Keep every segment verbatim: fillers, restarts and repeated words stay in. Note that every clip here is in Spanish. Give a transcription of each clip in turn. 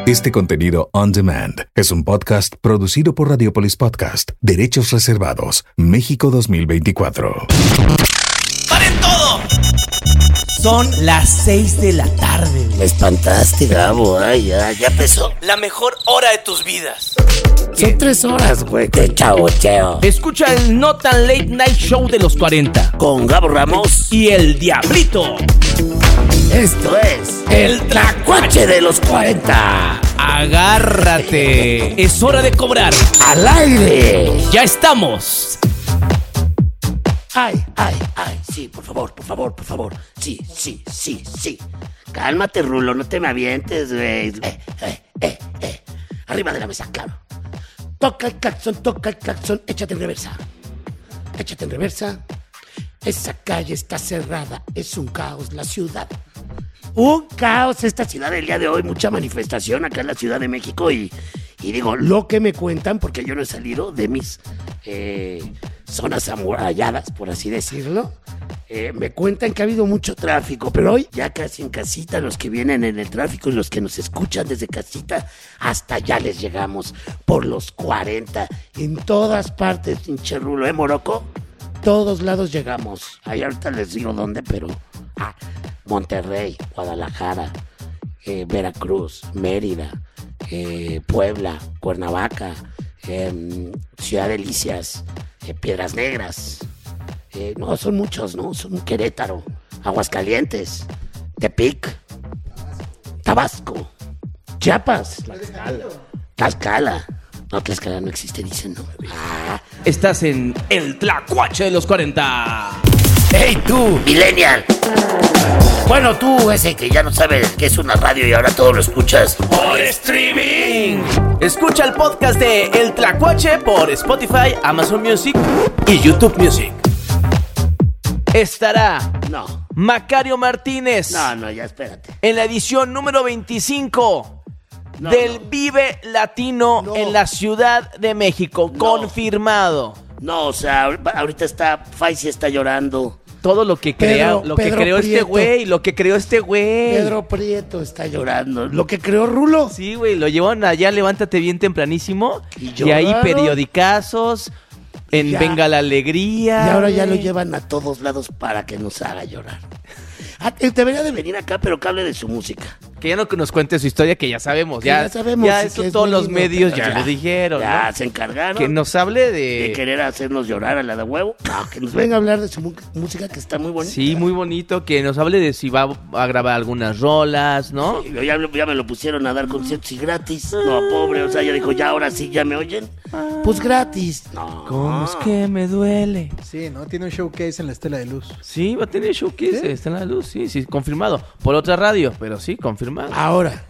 Este contenido on demand es un podcast producido por Radiopolis Podcast. Derechos reservados. México dos mil veinticuatro. ¡Paren todo! Son las seis de la tarde. Me espantaste, Gabo. Ay, ya, ya empezó. La mejor hora de tus vidas. Son tres horas, güey. De chaboteo. Escucha el No Tan Late Night Show de los cuarenta. Con Gabo Ramos y el Diablito. Esto es el Tlacuache de los cuarenta. Agárrate. Es hora de cobrar. ¡Al aire! ¡Ya estamos! Ay, ay, ay. Sí, por favor, por favor, por favor. Sí, sí, sí, sí. Cálmate, Rulo. No te me avientes, güey. Eh, eh, eh, eh. Arriba de la mesa, claro. Toca el claxon, toca el claxon. Échate en reversa. Échate en reversa. Esa calle está cerrada. Es un caos la ciudad. Un caos esta ciudad el día de hoy. Mucha manifestación acá en la Ciudad de México. Y, y digo, lo que me cuentan, porque yo no he salido de mis eh, zonas amuralladas, por así decirlo. Eh, me cuentan que ha habido mucho tráfico, pero hoy ya casi en casita, los que vienen en el tráfico y los que nos escuchan desde casita, hasta allá les llegamos por los cuarenta. En todas partes, pinche Rulo, ¿eh, Morocco? Todos lados llegamos. Ahí ahorita les digo dónde, pero... Ah, Monterrey, Guadalajara, eh, Veracruz, Mérida, eh, Puebla, Cuernavaca, eh, Ciudad Delicias, eh, Piedras Negras. Eh, no, son muchos, ¿no? Son Querétaro, Aguascalientes, Tepic, Tabasco, Chiapas, Tlaxcala. Tlaxcala. No, Tlaxcala no existe, dicen, ¿no? Ah. Estás en el Tlacuache de los cuarenta. ¡Hey, tú, millennial! Bueno, tú, ese que ya no sabe qué es una radio y ahora todo lo escuchas por streaming. Escucha el podcast de El Tlacuache por Spotify, Amazon Music y YouTube Music. Estará No. Macario Martínez. No, no, ya espérate. En la edición número veinticinco no, del no. Vive Latino no. en la Ciudad de México. No. Confirmado. No, o sea, ahorita está, Faisy está llorando. Todo lo que crea, Pedro, lo que Pedro creó Prieto. este güey, lo que creó este güey. Pedro Prieto está llorando. Lo que creó Rulo. Sí, güey, lo llevaron allá, levántate bien tempranísimo. Y Y, ahí lloraron. periodicazos, en Ya. Venga la Alegría. Y ahora ya lo güey. llevan a todos lados para que nos haga llorar. Ah, él debería de venir acá, pero que hable de su música. Que ya no nos cuente su historia, que ya sabemos. Que Ya, ya sabemos, Ya sí, eso que es todos muy los lindo, medios pero ya, lo dijeron, Ya ¿no? se encargaron. Que nos hable de... de querer hacernos llorar a la de huevo. No, que nos venga a hablar de su mu- música que está muy bonita. Sí, muy bonito, que nos hable de si va a grabar algunas rolas, ¿no? Sí, ya, ya me lo pusieron a dar conciertos y gratis. No, pobre, o sea, ya dijo, ya ahora sí, ya me oyen. Pues gratis. No. ¿Cómo es que me duele? Sí, ¿no? Tiene un showcase en la Estela de Luz. Sí, va a tener showcase, ¿Sí? está en la luz, sí, sí, confirmado. Por otra radio, pero sí, confirmado. Ahora,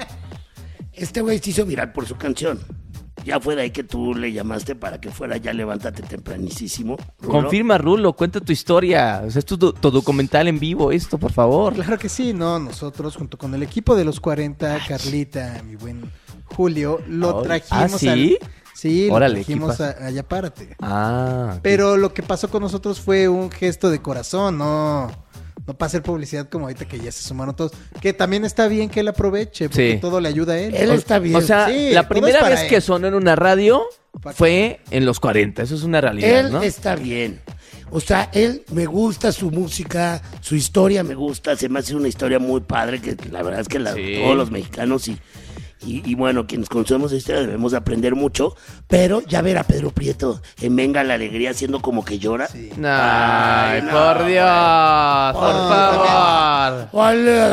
este güey se hizo viral por su canción. Ya fue de ahí que tú le llamaste para que fuera ya levántate tempranísimo. Rulo. Confirma, Rulo, cuenta tu historia. O sea, es tu, tu documental en vivo, esto, por favor. Claro que sí, ¿no? Nosotros, junto con el equipo de los cuarenta, Carlita, mi buen Julio, lo Ay, trajimos ¿ah, sí? al... Sí, Órale, lo trajimos ¿qué a, allá párate. Ah. Pero lo que pasó con nosotros fue un gesto de corazón, no... No para hacer publicidad como ahorita que ya se sumaron todos. Que también está bien que él aproveche, porque Sí. todo le ayuda a él. Él está bien. O sea, Sí, la todo primera es para vez él. que sonó en una radio Pa' fue en los cuarenta, eso es una realidad, Él ¿no? está bien. O sea, él me gusta su música, su historia me gusta, se me hace una historia muy padre que la verdad es que la, Sí. todos los mexicanos y, y, y bueno, quienes conocemos esa historia debemos de aprender mucho, pero ya ver a Pedro Prieto en Venga la Alegría haciendo como que llora. Sí. Ay, Ay, no, por Dios, por Ay, favor. Boludo,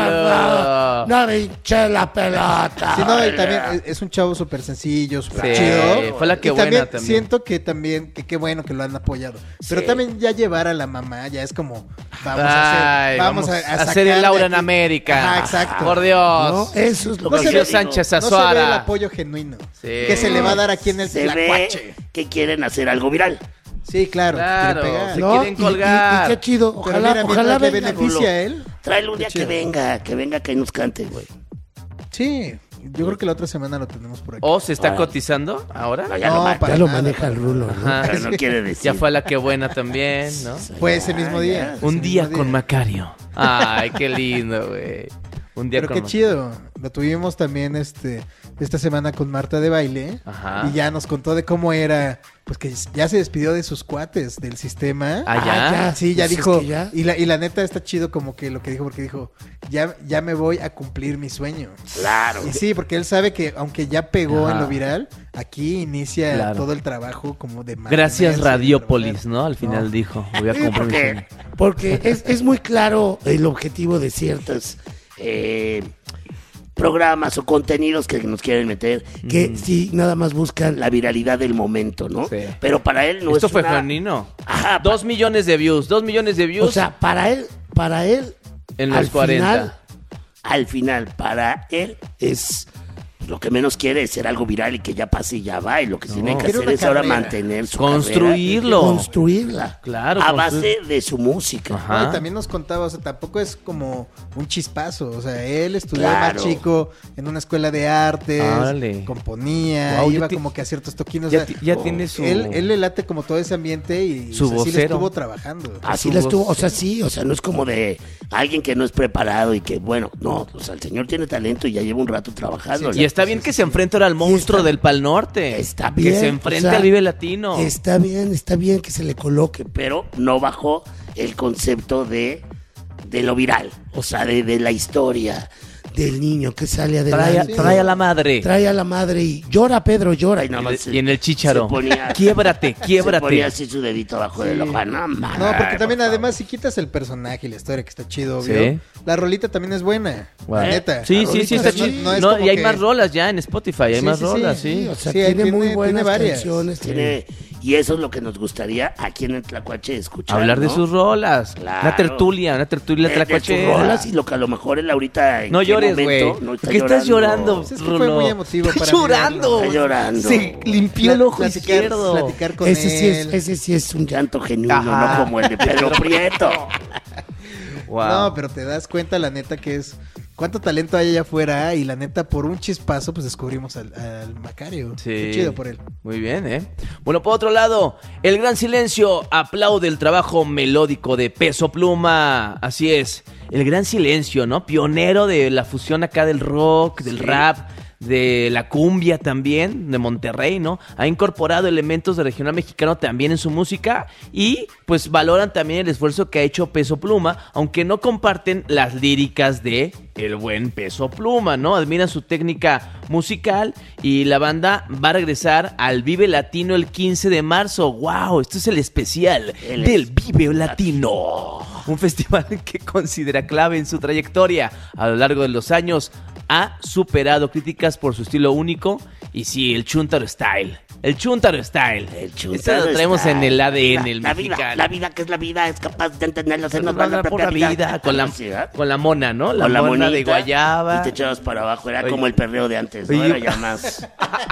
Boludo. no me hinché la pelota. Sí, no, y boludo. también es- es un chavo súper sencillo, súper Sí, chido. fue la que Y buena también, también. siento que también, que qué bueno que lo han apoyado. Pero Sí. también ya llevar a la mamá, ya es como, vamos Ay, a hacer, vamos, a, a hacer sacar el de Laura en aquí- América. Ajá, exacto. Por No, Dios. eso es lo No que se yo ve- digo. Sánchez No se ve el Azuara. apoyo genuino Sí. que se le va a dar aquí en el Se ve Tlacuache. que quieren hacer algo viral. Sí, claro, que Claro, quiere pegar. se ¿no? quieren Y- y- colgar. Y, qué chido. Pero Ojalá, mira, ojalá mientras le venga, beneficia Rulo. a él. Tráele un día Qué que chido. venga, que venga que nos cante, güey. Sí, yo creo que la otra semana lo tenemos por aquí. ¿O se está Ahora. cotizando ahora? No, ya No, lo, ma- para ya lo nada, maneja el para Rulo, ¿no? Ajá. Pero no quiere decir. Ya fue la que buena también, ¿no? Fue ese mismo Ah, día. ya. Un ese día mismo con Macario. Ay, qué lindo, güey. Un día Pero con qué Marta. chido. Lo tuvimos también este esta semana con Marta de Baile. Ajá. Y ya nos contó de cómo era, pues que ya se despidió de sus cuates del sistema. Ah, ya. Ah, ya. Sí, ya Pues es dijo. que ya- Y, la, y la neta está chido como que lo que dijo, porque dijo, ya, ya me voy a cumplir mi sueño. Claro. Y sí, porque él sabe que aunque ya pegó Ajá. en lo viral, aquí inicia Claro. todo el trabajo como de Gracias mantenerse, Radiópolis, de ¿no? Al final No. dijo, voy a Sí, comprar mi porque, sueño. porque es, es muy claro el objetivo de ciertos eh, programas o contenidos que nos quieren meter, que sí, nada más buscan la viralidad del momento, ¿no? Sí. Pero para él no Esto es fue una... genuino. Ajá, pa- Dos millones de views, dos millones de views O sea, para él, para él... en los al cuarenta. final- al final, para él es... Lo que menos quiere es ser algo viral y que ya pase y ya va. Y lo que tiene que Quiere hacer una es ahora carrera. mantener su Construirlo. carrera, construirla. Claro, A construir- base de su música. Ajá. No, y también nos contaba, o sea, tampoco es como un chispazo. O sea, él estudió Claro. más chico en una escuela de artes, Órale. componía, Guau, ya iba ti- como que a ciertos toquinos. Ya, o sea, ti- ya tiene su... él, él le late como todo ese ambiente y Su o sea, sí le vocero. estuvo trabajando. Así Su la estuvo, voz. o sea, sí, o sea, no es como de alguien que no es preparado y que, bueno, no, o sea, el señor tiene talento y ya lleva un rato trabajando. Y está bien que se enfrente ahora al monstruo está- del Pal Norte. Está bien. Que se enfrente o sea, al Vive Latino. Está bien, está bien que se le coloque, pero no bajo el concepto de, de lo viral, o sea, de, de la historia del niño que sale Trae, a- adelante. trae a la madre. Trae a la madre y llora, Pedro, llora. Y, nada Y, más y en el chícharo. se ponía- Quiebrate, Se ponía quiebrate. así su dedito abajo del ojo. No, No, porque también además si quitas el personaje y la historia que está chido, obvio, Sí. la rolita también es buena, Wow. la neta. Sí, La sí, sí, rolita está no- chido. no es No, como y hay que- más rolas ya en Spotify, hay Sí, más sí, sí. rolas, sí. o sea, Sí, tiene, tiene- muy tiene buenas varias. canciones. Tiene, y eso es lo que nos gustaría aquí en el Tlacuache escuchar. Hablar de ¿no? sus rolas. Claro. Una tertulia, una tertulia De- de sus tlacuachera. rolas y lo que a lo mejor él ahorita en No qué llores, momento güey. no está ¿Por qué estás llorando, Pues es que fue Rulo? muy emotivo Está para mí llorando. verlo. Está llorando. Se limpió el ojo Platicar- izquierdo. Platicar con ese sí, él. es, ese sí es un llanto genuino, Ajá. no como el de Pedro Prieto. Wow. No, pero te das cuenta la neta que es cuánto talento hay allá afuera y la neta por un chispazo pues descubrimos al, al Macario. Sí. Qué chido por él. Muy bien, ¿eh? Bueno, por otro lado, El Gran Silencio aplaude el trabajo melódico de Peso Pluma. Así es, El Gran Silencio, ¿no? Pionero de la fusión acá del rock, del Sí. rap, de la cumbia también, de Monterrey, ¿no? Ha incorporado elementos de regional mexicano también en su música y pues valoran también el esfuerzo que ha hecho Peso Pluma, aunque no comparten las líricas de el buen Peso Pluma, ¿no? Admiran su técnica musical y la banda va a regresar al Vive Latino el quince de marzo. ¡Wow! Esto es el especial El del Vive Latino. Un festival que considera clave en su trayectoria. A lo largo de los años ha superado críticas por su estilo único y sí, el Chuntaro Style. El Chuntaro Style. El Esto Chuntaro lo traemos Style. en el A D N, La- el la mexicano. vida, la vida, que es la vida, es capaz de entenderlo. Se nos va Por la propia la vida, con la, Sí, ¿verdad? con la mona, ¿no? La, Con la mona de monita, guayaba. Y te echabas para abajo. Era Oye. como el perreo de antes, ¿no? Oye, Era yo- ya más.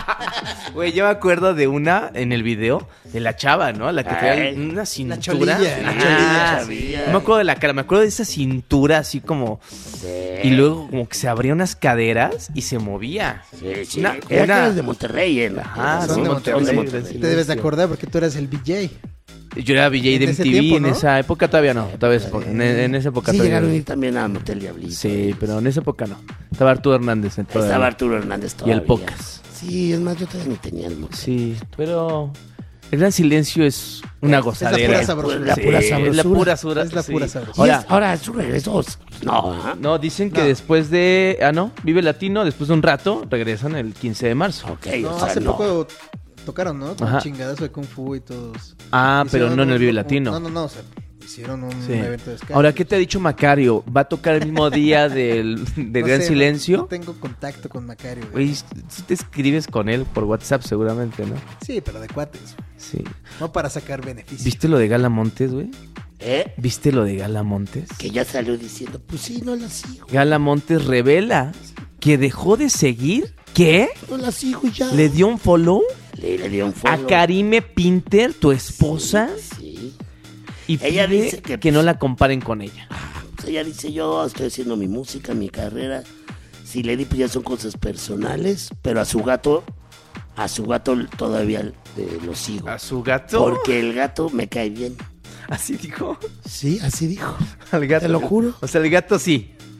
Güey, yo me acuerdo de una en el video de la chava, ¿no? La que traía Ay. una cintura. cholilla, la Ah, cholilla. sí. No me acuerdo de la cara, me acuerdo de esa cintura así como. Y luego como que se abría unas caderas y se movía. Sí, sí. Una- Era una- que eras de Monterrey, ¿eh? Ajá, Son sí, de Monterrey, Monterrey. Monterrey. Te debes de acordar porque tú eras el B J. Yo era V J de En M ese T V tiempo, en ¿no? esa época todavía no. Todavía es po- en, en esa época Sí, todavía llegaron a no. ir también a Motel Diablito. Sí, pero en esa época no. Estaba Arturo Hernández en todavía. Estaba Arturo Hernández Y todavía. el Pocas. Sí, es más, yo todavía ni tenía el motel. Sí, pero el Gran Silencio es una Es- gozadera. es la pura sabrosura. La pura Sí, sabrosura. Es la pura sabrosura. Es la pura sí. sabrosura. Y Ahora, es- ahora, su regreso. No, ¿ah? no, dicen que No. después de... Ah, no, Vive Latino, después de un rato, regresan el quince de marzo. Ok, No, o sea, hace no. poco tocaron, ¿no? Con Ajá. chingadazo de Kung Fu y todos. Ah, pero Hicieron no en el un- Vive un- Latino. No, no, no, o sea, hicieron un Sí. evento de escala. Ahora, ¿qué te ha dicho Macario? ¿Va a tocar el mismo día del, del No Gran sé, no- Silencio? No tengo contacto con Macario, güey. Güey, si te escribes con él por WhatsApp seguramente, ¿no? Sí, pero de cuates. Sí. No para sacar beneficios. ¿Viste lo de Gala Montes, güey? ¿Eh? ¿Viste lo de Gala Montes? Que ya salió diciendo, pues sí, no la sigo. Gala Montes revela que dejó de seguir, ¿qué? No la sigo y ya. ¿Le dio un follow Le, le dio un a follow. Karime Pinter, tu esposa? Sí. Y Ella pide dice que, que no pues, la comparen con ella. Pues ella dice, yo estoy haciendo mi música, mi carrera. Si le di, pues ya son cosas personales. Pero a su gato, a su gato todavía eh, lo sigo. ¿A su gato? Porque el gato me cae bien. Así dijo. Sí, así dijo. Al gato. Te lo juro. O sea, el gato sí.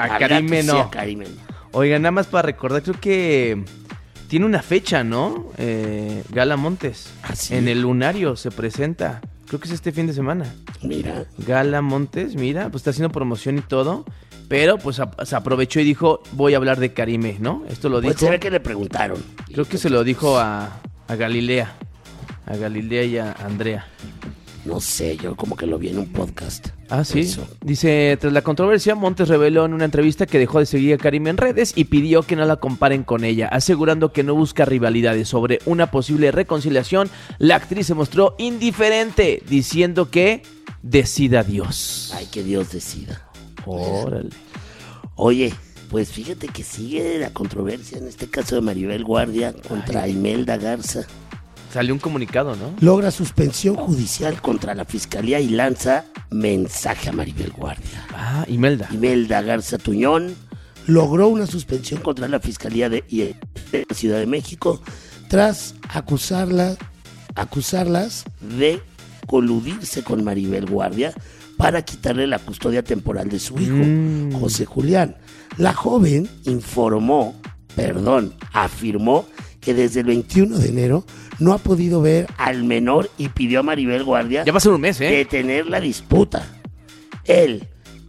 A Al Karime gato sí, no. a Karime no. Oiga, nada más para recordar, creo que tiene una fecha, ¿no? Eh, Gala Montes. ¿Ah, sí? En el Lunario se presenta. Creo que es este fin de semana. Mira. Gala Montes, mira, pues está haciendo promoción y todo. Pero pues a- se aprovechó y dijo, voy a hablar de Karime, ¿no? Esto lo Pues dijo. se ve que le preguntaron. Creo que se lo dijo a, a Galilea. A Galilea y a Andrea. No sé, yo como que lo vi en un podcast. Ah, sí. Eso. Dice, tras la controversia, Montes reveló en una entrevista que dejó de seguir a Karime en redes y pidió que no la comparen con ella, asegurando que no busca rivalidades. Sobre una posible reconciliación, la actriz se mostró indiferente, diciendo que decida Dios. Ay, que Dios decida. Órale. Oye, pues fíjate que sigue la controversia en este caso de Maribel Guardia contra Imelda Garza. Salió un comunicado, ¿no? Logra suspensión judicial contra la fiscalía y lanza mensaje a Maribel Guardia. Ah, Imelda. Imelda Garza Tuñón logró una suspensión contra la fiscalía de, de la Ciudad de México tras acusarla, acusarlas de coludirse con Maribel Guardia para quitarle la custodia temporal de su hijo, Mm. José Julián. La joven informó, perdón, afirmó que desde el veintiuno de enero no ha podido ver al menor y pidió a Maribel Guardia Ya va a ser un mes, ¿eh? detener la disputa. El,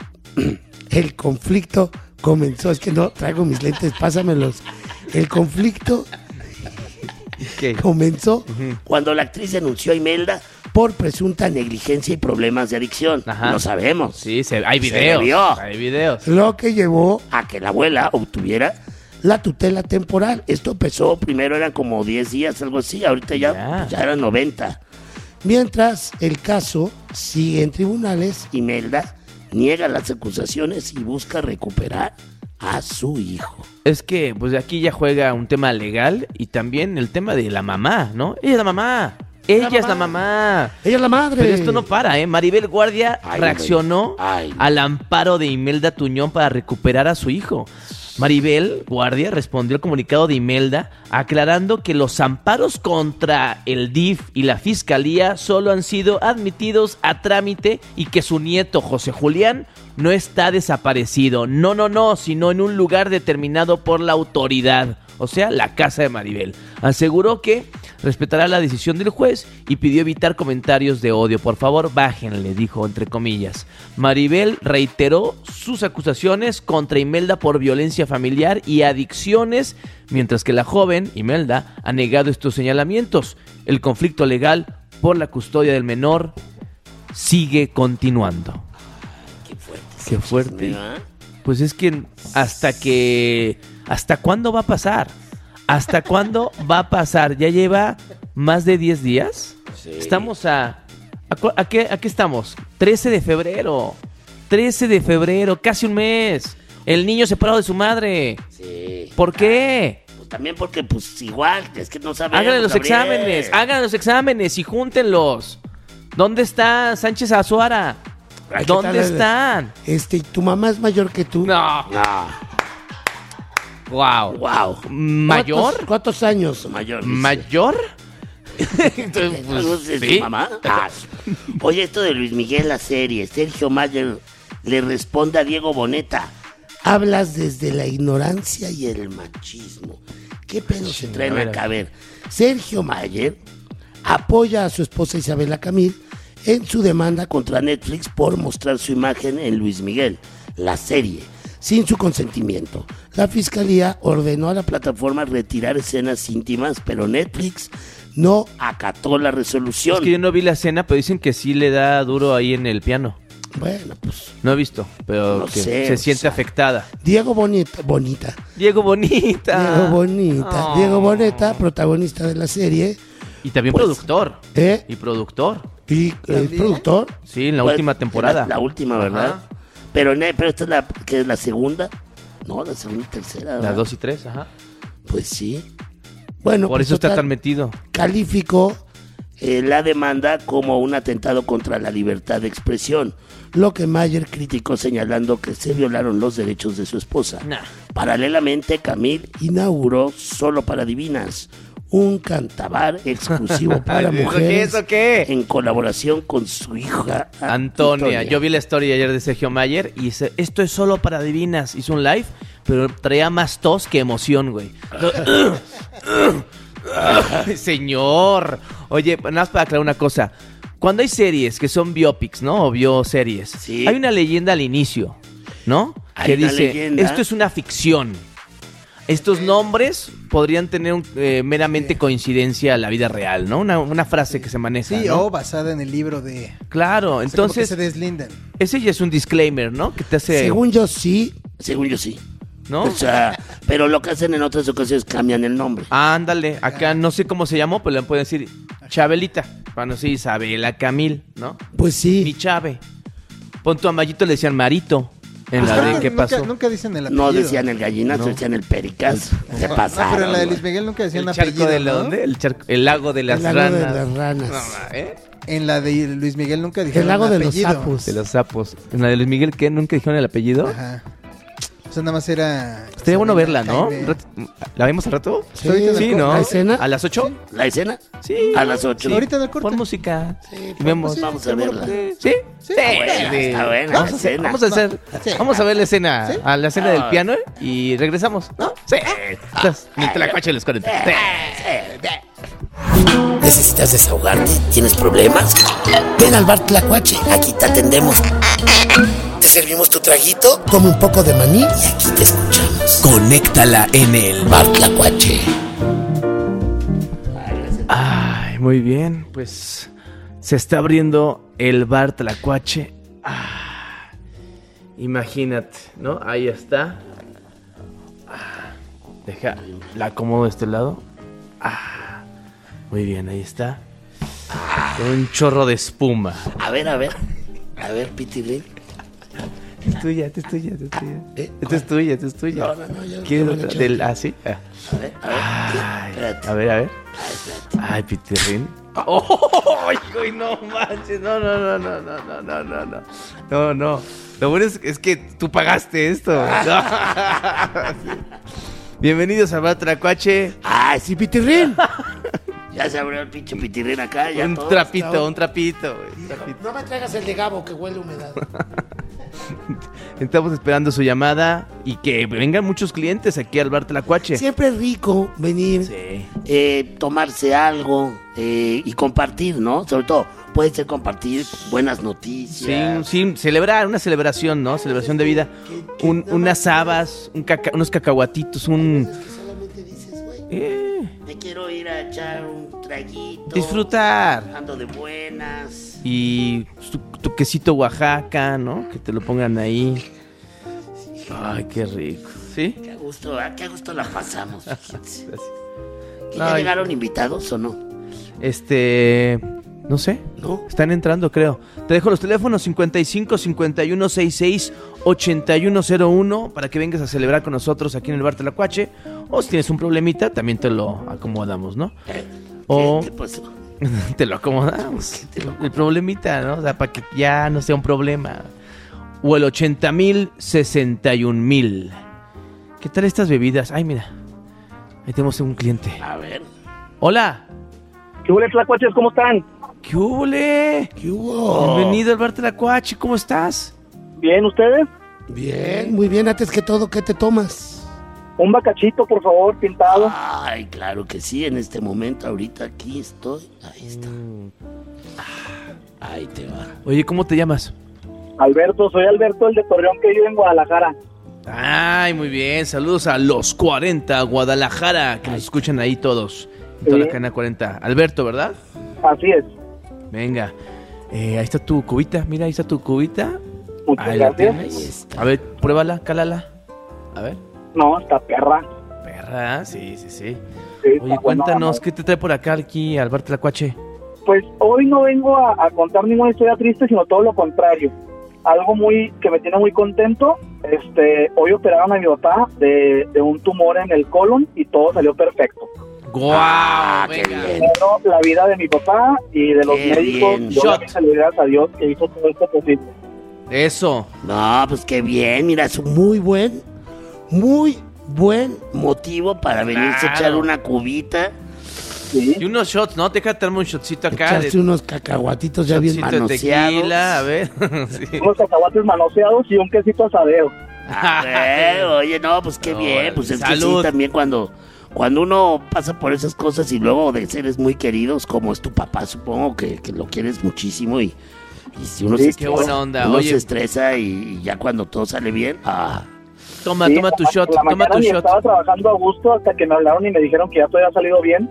el conflicto comenzó, es que no traigo mis lentes, pásamelos. El conflicto ¿Qué? comenzó cuando la actriz denunció a Imelda por presunta negligencia y problemas de adicción. Ajá. Lo sabemos. Sí, se, hay Se videos. vio. Hay videos. Lo que llevó a que la abuela obtuviera la tutela temporal. Esto empezó, primero eran como diez días, algo así, ahorita ya, Ya. pues, ya eran noventa. Mientras el caso sigue en tribunales, Imelda niega las acusaciones y busca recuperar a su hijo. Es que, pues aquí ya juega un tema legal y también el tema de la mamá, ¿no? Ella es la mamá. Ella La es la mamá. Ella es la madre. Pero esto no para, ¿eh? Maribel Guardia Ay, reaccionó güey. Ay. al amparo de Imelda Tuñón para recuperar a su hijo. Maribel Guardia respondió al comunicado de Imelda aclarando que los amparos contra el D I F y la Fiscalía solo han sido admitidos a trámite y que su nieto José Julián no está desaparecido. No, no, no, sino en un lugar determinado por la autoridad, o sea, la casa de Maribel. Aseguró que respetará la decisión del juez y pidió evitar comentarios de odio. Por favor, bájenle, dijo entre comillas. Maribel reiteró sus acusaciones contra Imelda por violencia familiar y adicciones, mientras que la joven, Imelda, ha negado estos señalamientos. El conflicto legal por la custodia del menor sigue continuando. Qué fuerte. Qué fuerte. chisme, ¿verdad? Pues es que hasta que... ¿Hasta cuándo va a pasar? ¿Hasta cuándo va a pasar? ¿Ya lleva más de diez días? Sí. Estamos a... ¿A, cu- a qué, ¿A qué estamos? trece de febrero. trece de febrero, casi un mes. El niño separado de su madre. Sí. ¿Por qué? Pues también porque, pues igual, es que no sabemos. Hagan los Gabriel. exámenes, hagan los exámenes y júntenlos. ¿Dónde está Sánchez Azuara? Ay, ¿qué ¿Dónde tal? están? Este, ¿tu mamá es mayor que tú? No. No. Wow. Wow. ¿Mayor? ¿Cuántos, cuántos años mayor? dice? ¿Mayor? Entonces, pues, ¿Algo de sí. su mamá? Ah. Oye, esto de Luis Miguel, la serie. Sergio Mayer le responde a Diego Boneta. Hablas desde la ignorancia y el machismo. ¿Qué pedo se traen a ver, acá? A ver, Sergio Mayer apoya a su esposa Isabela Camil en su demanda contra Netflix por mostrar su imagen en Luis Miguel, la serie, sin su consentimiento. La fiscalía ordenó a la plataforma retirar escenas íntimas, pero Netflix no acató la resolución. Es que yo no vi la escena, pero dicen que sí le da duro ahí en el piano. Bueno, pues No he visto, pero No que sé, se o siente sea. afectada. Diego Bonita, Bonita, Diego Bonita. Diego Bonita, Oh. Diego Boneta, protagonista de la serie, Y también Pues, productor. ¿eh? Y productor. Y el ¿También? productor. Sí, en la Pues, última temporada. La, la última, ¿verdad? Ajá. Pero, ne- pero esta es la, que es la segunda. No, la segunda y tercera. Las ¿verdad? dos y tres, ajá. Pues sí. Bueno, Por pues, eso está total, tan metido. calificó eh, la demanda como un atentado contra la libertad de expresión, lo que Mayer criticó señalando que se violaron los derechos de su esposa. Nah. Paralelamente, Camil inauguró Solo para Divinas, un cantabar exclusivo para ¿Eso qué? mujeres ¿Eso qué? en colaboración con su hija Antonia. Yo vi la story ayer de Sergio Mayer y dice, esto es solo para divinas. Hizo un live, pero traía más tos que emoción, güey. Ay, señor. Oye, nada más para aclarar una cosa. Cuando hay series que son biopics, ¿no? O bioseries, Sí. hay una leyenda al inicio, ¿no? Hay que una dice, leyenda. esto es una ficción. Estos nombres podrían tener un, eh, meramente coincidencia a la vida real, ¿no? Una, una frase que se maneja, Sí, ¿no? o basada en el libro de... Claro, Entonces... entonces se deslindan. ese ya es un disclaimer, ¿no? Que te hace, Según yo sí, según yo sí. ¿no? O sea, pero lo que hacen en otras ocasiones cambian el nombre. Ándale, acá no sé cómo se llamó, pero le pueden decir Chabelita, para no decir Isabela Camil, ¿no? Pues Mi sí. Chave. Pon tu a Mayito le decían Marito. En la de Nunca- ¿qué pasó? Nunca, nunca dicen el apellido. No decían el gallinazo, No. decían el pericazo. Se No, pasaron. pero en la de güey. Luis Miguel nunca decían El apellido, charco de ¿no? dónde? El, charco, el lago de las El lago ranas. de las ranas. No, ma, ¿eh? En la de Luis Miguel nunca dijeron El lago de los apellido. sapos. De los sapos. En la de Luis Miguel, ¿qué? ¿Nunca dijeron el apellido? Ajá. O sea, nada más era... Estaría bueno verla, ¿no? Jaime. Un rato- ¿La vimos al rato? Sí, Ahorita en el Sí, corte. ¿no? ¿La escena? ¿A las ocho? ¿La escena? Sí. A las ocho. Sí. Ahorita en el corte. Pon música. Sí, y vemos. Vamos a verla. Sí. ¿Sí? Sí. Está buena, está buena, Vamos a la hacer, escena. vamos a hacer, Sí. vamos a ver la escena, Sí. a la escena del Ah. piano y regresamos, ¿no? Sí. Entonces, mientras la coche les cuarenta. ¿Necesitas desahogarte? ¿Tienes problemas? Ven al bar Tlacuache, aquí te atendemos. Te servimos tu traguito, come un poco de maní y aquí te escuchamos. Conéctala en el bar Tlacuache. Ay, muy bien, pues se está abriendo el bar Tlacuache. Ah, imagínate, ¿no? Ahí está. Ah, deja, la acomodo de este lado. Ah, muy bien, ahí está. Con un chorro de espuma. A ver, a ver. A ver, Pitilín. Es tuya, esta es tuya, esta es tuya. ¿Eh? Esta es tuya, esta es tuya. No, no, no, yo no ¿Quieres tengo otra? mucho. Del, ah, sí. Ah. A ver, a ver. Ay, Espérate. a ver, a ver. Ah, espérate. Ay, Pitirrín. ¡Oh! ¡Ay, no manches! No, no, no, no, no, no, no, no, no. No, no. Lo bueno es, es que tú pagaste esto. No. Bienvenidos a Bar Tlacuache. ¡Ay, sí, Pitirrín! Ya se abrió el pinche Pitirrín acá. Ya Un todo trapito, está- un trapito, güey. un trapito. No me traigas el de Gabo que huele a humedad. Estamos esperando su llamada y que vengan muchos clientes aquí al Bar Tlacuache. Siempre es rico venir, Sí. eh, tomarse algo eh, y compartir, ¿no? Sobre todo, puede ser compartir buenas Sí, noticias. sí, celebrar, una celebración, ¿no? Celebración de vida. Un- unas habas, un caca- unos cacahuatitos, un... Solamente dices, güey, eh, me quiero ir a echar un traguito. disfrutar. Ando de buenas. Y tu, tu quesito Oaxaca, ¿no? Que te lo pongan ahí. Ay, qué rico. ¿Sí? Qué a gusto, ¿ah? Qué a gusto la pasamos, fíjense. ¿Y ya Ay. llegaron invitados o no? Este... No sé. ¿No? Están entrando, creo. Te dejo los teléfonos cincuenta y cinco, cincuenta y uno, sesenta y seis, ochenta y uno cero uno para que vengas a celebrar con nosotros aquí en el Bar Tlacuache. O si tienes un problemita, también te lo acomodamos, ¿no? ¿Eh? O ¿Qué te pasó? te lo acomodamos. El problemita, ¿no? O sea, para que ya no sea un problema. O el ochenta mil, sesenta y un mil. ¿Qué tal estas bebidas? Ay, mira. Ahí tenemos un cliente. A ver. Hola. ¿Qué huele, Tlacuaches? ¿Cómo están? ¿Qué hule? ¿Qué hubo? Bienvenido al Bar Tlacuache. ¿Cómo estás? ¿Bien ustedes? Bien, muy bien. Antes que todo, ¿qué te tomas? Un bacachito, por favor, pintado. Ay, claro que sí, en este momento, ahorita aquí estoy. Ahí está. Mm. Ah, ahí te va. Oye, ¿cómo te llamas? Alberto, soy Alberto, el de Torreón, que vive en Guadalajara. Ay, muy bien. Saludos a los cuarenta, Guadalajara, que nos escuchan ahí todos. En toda Sí. la cadena cuarenta. Alberto, ¿verdad? Así es. Venga. Eh, ahí está tu cubita. Mira, ahí está tu cubita. Muchas Ahí la gracias. tienes. Ahí está. A ver, pruébala, cálala. A ver. No, está perra. Perra, sí, sí, sí. Sí, está Oye, buena, cuéntanos, ¿no? ¿qué te trae por acá aquí al Bar Tlacuache? Pues hoy no vengo a, a contar ninguna historia triste, sino todo lo contrario. Algo muy que me tiene muy contento. Este, hoy operaron a mi papá de, de un tumor en el colon y todo salió perfecto. ¡Guau! Ah, qué venga. bien. Primero, la vida de mi papá y de los Qué médicos. bien. Y obviamente le doy gracias a Dios que hizo todo esto posible. Eso. No, pues qué bien, mira, es un muy buen, muy buen motivo para venirse a echar Claro. una cubita Sí. Y unos shots, ¿no? Déjate darme un shotcito acá. Echaste unos cacahuatitos ya bien shotcito de manoseados. tequila, a ver. Sí. Unos cacahuates manoseados y un quesito asadero. A ver, oye, no, pues qué No, bien. Pues es que salud. sí, también cuando, cuando uno pasa por esas cosas y luego de seres muy queridos, como es tu papá, supongo que, que lo quieres muchísimo y, y si uno Sí, se qué estresa, buena onda. uno Oye. se estresa y, y ya cuando todo sale bien, ah, Toma, Sí, toma tu en shot, la toma mañana tu ni shot. estaba trabajando a gusto hasta que me hablaron y me dijeron que ya todo había salido bien.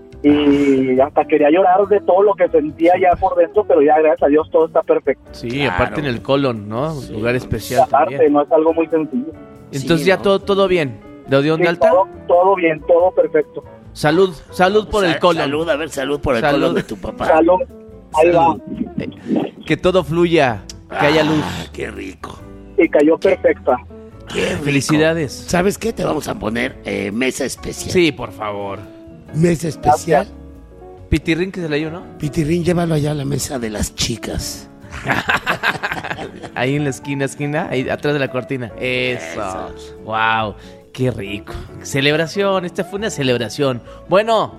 Y hasta quería llorar de todo lo que sentía ya por dentro, pero ya gracias a Dios todo está perfecto. Sí, Claro. aparte en el colon, ¿no? Sí, Lugar no, especial Aparte, también. no es algo muy sencillo. Entonces Sí, ya ¿no? todo, todo bien. ¿Le dio Sí, de alta? todo, todo bien, todo perfecto. Salud, salud por el sal- colon. Salud, a ver, salud por el Salud. colon de tu papá. Salud. Ahí Salud. va. Eh, Que todo fluya, que haya luz. Ah, qué rico. Y cayó perfecta. Qué rico. Felicidades. ¿Sabes qué? Te Te vamos vamos a poner eh, mesa especial. Sí, por favor. a mesa especial. Pitirrín que se le dio, ¿no? Pitirrín, llévalo allá a la mesa. Mesa de las chicas. Ahí en la esquina, esquina, ahí atrás de la cortina. Eso. Wow, qué rico. Celebración, esta fue una celebración. Bueno,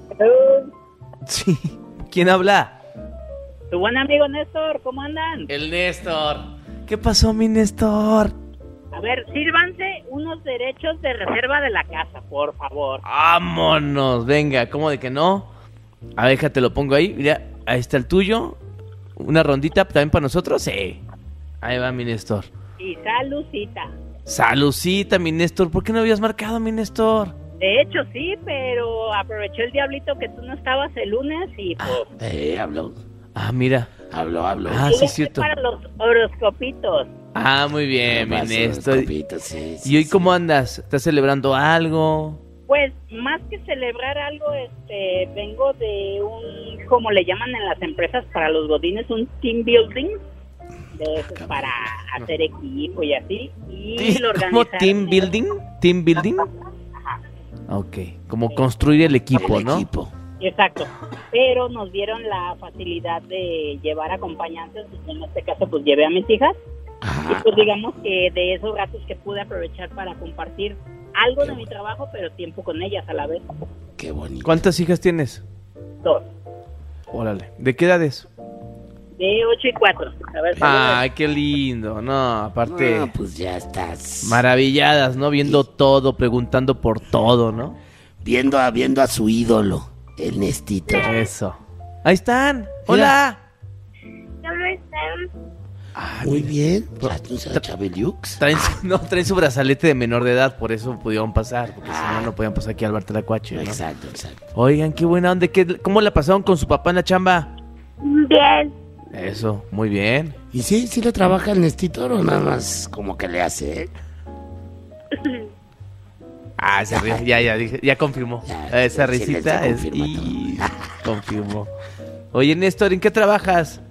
sí. ¿Quién habla? Tu buen amigo Néstor, ¿cómo andan? El Néstor. ¿Qué pasó, mi Néstor? A ver, sírvanse unos derechos de reserva de la casa, por favor. Vámonos, venga, ¿cómo de que no? A ver, déjate, lo pongo ahí. Mira, ahí está el tuyo. Una rondita también para nosotros. Sí. Ahí va, mi Néstor. Y salucita. Salucita, mi Néstor. ¿Por qué no habías marcado, mi Néstor? De hecho, sí, pero aprovechó el diablito que tú no estabas el lunes y pues... Eh, habló, Ah, mira. habló, habló. Ah, y sí, este cierto. para los horoscopitos. Ah, muy bien, mi Más Néstor. horoscopitos, sí, sí, ¿Y hoy sí. cómo andas? ¿Estás celebrando algo? Pues, más que celebrar algo, este, vengo de un, como le llaman en las empresas para los godines, un team building. De esos para hacer equipo y así. Y lo ¿Cómo organizaron. team building? ¿Team building? Ok, como construir el equipo, El ¿no? equipo. Exacto, pero nos dieron la facilidad de llevar acompañantes, y en este caso pues llevé a mis hijas, y Ajá. pues digamos que de esos ratos que pude aprovechar para compartir algo de mi trabajo, pero tiempo con ellas a la vez. Qué bonito. ¿Cuántas hijas tienes? Dos, Órale. ¿De qué edades? de ocho y cuatro. A ver, Ay, qué lindo. No, aparte, No, pues ya estás maravilladas, ¿no? Viendo todo, preguntando por todo, ¿no? viendo a, viendo a su ídolo, el Nestito. Eso. Ahí están. Hola. Muy bien. ¿A Chabeliux? Traen su, no, traen su brazalete de menor de edad, por eso pudieron pasar, porque si no, no podían pasar aquí al Bartelacuache, ¿no? Exacto, exacto. Oigan, qué buena onda. ¿Qué, ¿Cómo la pasaron con su papá en la chamba? bien. Eso, muy bien. ¿Y sí, sí le trabaja el Nestito o nada más? Como que le hace, ¿eh? Ah, se ríe, ya, ya, dije, ya confirmó. Ya, Esa sí, sí, risita ya es... confirma y- confirmó. Oye, Néstor, ¿en qué trabajas?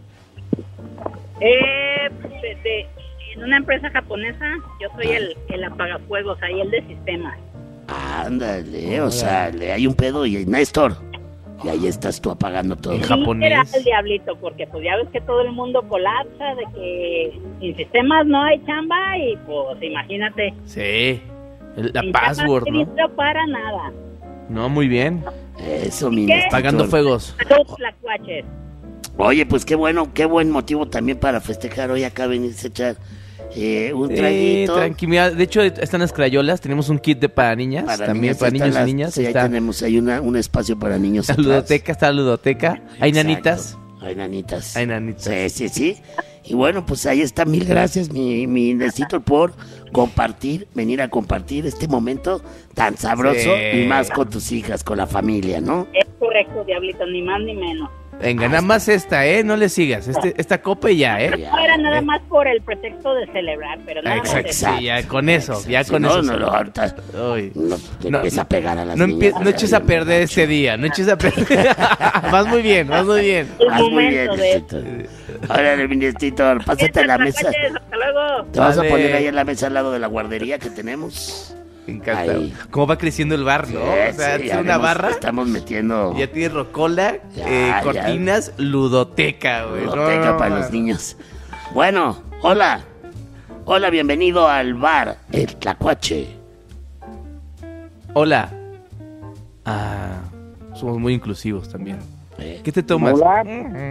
Eh, de- de- en una empresa japonesa, yo soy el, el apagafuegos, ahí el de sistemas. Ándale, o sea, le hay un pedo y Néstor. Y ahí estás tú apagando todo. En japonés. Era el diablito, porque pues ya ves que todo el mundo colapsa, de que sin sistemas no hay chamba y pues imagínate. Sí, el- la sin password, chamba ¿no? no para nada. No, muy bien. Eso, mi ¿Qué? Néstor. Apagando fuegos. Salud, tlacuaches. Oye, pues qué bueno, qué buen motivo también para festejar hoy acá venirse a echar eh, un Sí, traguito. tranquilidad. De hecho, están las crayolas. Tenemos un kit de para niñas. también niños, para ahí niños están y las- niñas. Sí, ahí está tenemos ahí una, un espacio para niños. la atrás. ludoteca, está la ludoteca. Hay Exacto. nanitas. Hay nanitas. Hay nanitas. Sí, sí, sí. Y bueno, pues ahí está. Mil gracias, mi, mi Néstor, por compartir, venir a compartir este momento tan sabroso Sí. y más con tus hijas, con la familia, ¿no? Es correcto, diablito, ni más ni menos. Venga, nada más esta, ¿eh? No le sigas. Este, esta copa y ya, ¿eh? Ya. No era nada más por el pretexto de celebrar, pero nada más Exacto. eso. Sí, ya con eso, ya Sí, con no, eso. No, se- no, ahorita Uy. no, te No, empieza a pegar a las No, niñas. empie- no eches a perder este día, no eches a perder. vas muy bien, vas muy bien. El Vas muy bien, momento de... Néstor. Órale, mi Néstor, pásate a la mesa. Tlacuaches, hasta luego. Te vas a Vale. poner ahí en la mesa al lado de la guardería que tenemos. Me encanta. Ahí. Cómo va creciendo el bar, ¿no? Sí, o sea, sí, tiene ya una vemos, barra, Estamos metiendo ya tiene rocola, Ya, eh, ya. cortinas, ludoteca, güey. biblioteca No, para no, los niños. Bueno, hola. Hola, bienvenido al bar El Tlacuache. Hola. Ah, somos muy inclusivos también. Eh, ¿Qué te tomas? Hola,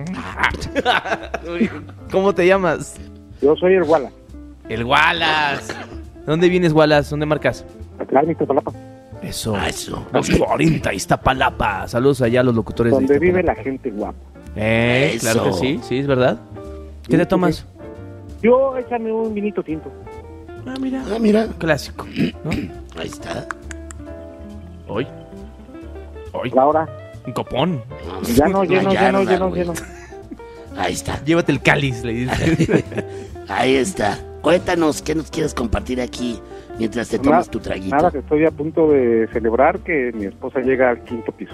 Uy, ¿cómo te llamas? yo soy el Wala. El Wallace. ¿Dónde vienes, Wallace? ¿Dónde marcas? Acá en Iztapalapa, Eso. Ah, eso. dos cuarenta, Iztapalapa. Saludos allá a los locutores donde de vive Iztapalapa. la gente guapa. Eh, Eso. claro que sí, sí, es verdad. ¿Qué te tomas? Yo échame un vinito tinto. Ah, mira. Ah, mira. Clásico, ¿no? Ahí está. Hoy. Hoy. Laura, Un copón. ya no, lleno, ya lleno, no da, lleno, güey. lleno. Ahí está. Llévate el cáliz, le dice. Ahí está. Cuéntanos, ¿qué nos quieres compartir aquí mientras te tomas Na- tu traguito? Nada, que estoy a punto de celebrar que mi esposa llega al quinto piso.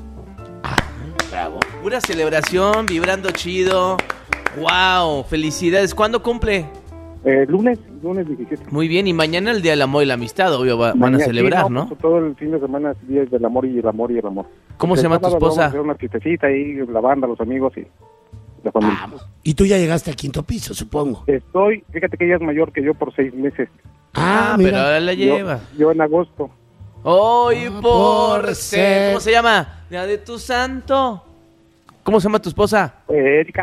Bravo. Pura celebración, vibrando chido. Wow, felicidades. ¿Cuándo cumple? Eh, lunes, lunes diecisiete. Muy bien, y mañana el Día del Amor y la Amistad, obvio, va- van a Mañana- celebrar, sí, ¿no? pues, todo el fin de semana es Día del Amor y el amor y el amor. ¿Cómo se El llama tu sábado Vamos a esposa? hacer una fiestecita ahí, la banda, los amigos y la familia. Vamos. Y tú ya llegaste al quinto piso, Supongo. Estoy, fíjate que ella es mayor que yo por seis meses. Ah, Ah, pero mira. ahora la Yo, lleva. yo en agosto. Hoy Ah, por por ser. ser. ¿Cómo se llama? La de tu santo. ¿Cómo se llama tu esposa? Eh, Erika,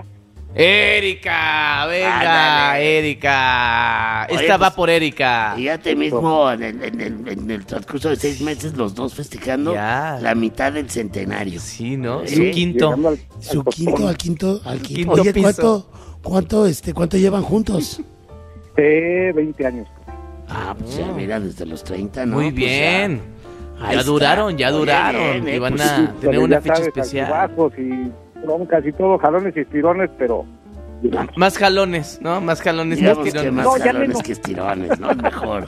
Erika, venga, Ándale. Erika. Oye, Esta va pues, por Erika. Fíjate mismo en el, en, el, en el transcurso de seis meses los dos festejando Ya. la mitad del centenario. Sí, ¿no? Sí, Su quinto. llegando al- Su al quinto, postón. al quinto, al quinto. Quinto Oye, piso. ¿cuánto, cuánto, este, cuánto llevan juntos? Eh, veinte años. Ah, pues ya mira, desde los treinta, ¿no? Muy Pues ya. bien. Ahí Ya está. duraron, ya Oye, duraron. bien, eh, Y van pues a sí, tener Pero una ya fecha sabes, especial. altibajos y broncas y todo, jalones y estirones, pero... Más jalones, ¿no? Más jalones que Digamos que estirones. más No, ya jalones menos. que estirones, ¿no? Mejor.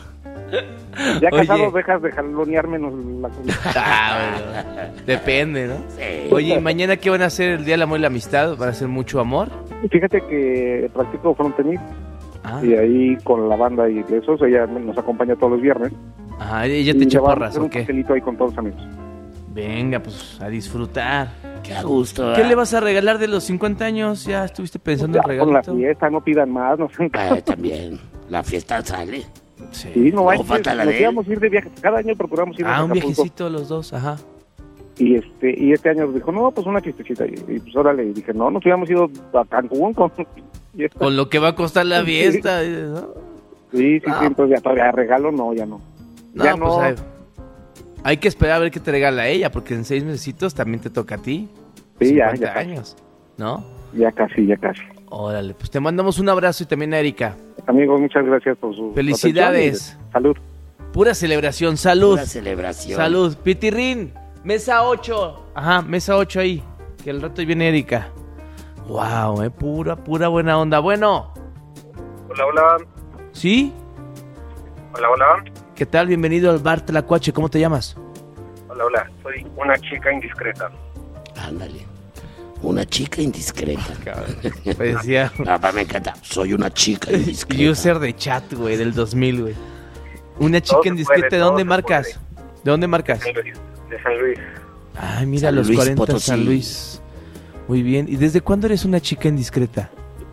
Ya Oye. casado dejas de jalonear menos la comida. Ah, bueno. Depende, ¿no? Sí. Oye, ¿y mañana qué van a hacer el Día del Amor y la Amistad? ¿Van a hacer mucho amor? Fíjate que practico frontenis Ah, y ahí con la banda y de eso, ella nos acompaña todos los viernes. ajá, ella Y te echa le vamos a porras, hacer ¿o un qué? pastelito ahí con todos los amigos. Venga, pues a disfrutar. Qué a gusto. ¿Qué ¿verdad? le vas a regalar de los cincuenta años? ¿Ya estuviste pensando Ya en con la regalito? fiesta, no pidan más, no sé. Ah, también. La fiesta sale. Sí. Sí, no No manches, falta la nos de él. íbamos a ir de viaje. Cada año procuramos ir Ah, a un Acapulco. viajecito los dos, ajá. Y este y este año dijo, no, pues una fiestecita. Y, y pues órale, y dije, no, nos hubiéramos ido a Cancún con... y esta- Con lo que va a costar la fiesta. ¿No? Sí, sí, Ah. sí, entonces ya todavía regalo, no, ya no. No, Ya pues no. hay, hay que esperar a ver qué te regala ella, porque en seis mesecitos también te toca a ti. Sí, ya, cincuenta ya casi. años, ¿no? Ya casi, ya casi. Órale, pues te mandamos un abrazo y también a Erika. Amigos, muchas gracias por su Felicidades. atención y salud. Pura celebración, salud. Una celebración. Salud. Pitirrín, mesa ocho. Ajá, mesa ocho ahí. Que al rato viene Erika. Wow, eh, pura, pura buena onda. Bueno, Hola, hola. ¿sí? Hola, hola. ¿Qué tal? Bienvenido al bar Tlacuache. ¿Cómo te llamas? Hola, hola. Soy una chica indiscreta. Ándale. Una chica indiscreta. Parecía Papá, me encanta. Soy una chica indiscreta. user de chat, güey, del dos mil, güey. Una Todo chica se indiscreta. puede, ¿De todo dónde se marcas? ¿De dónde marcas? De San Luis. Ay, mira, San los Luis cuarenta Potosí. San Luis. Muy bien. ¿Y desde cuándo eres una chica indiscreta?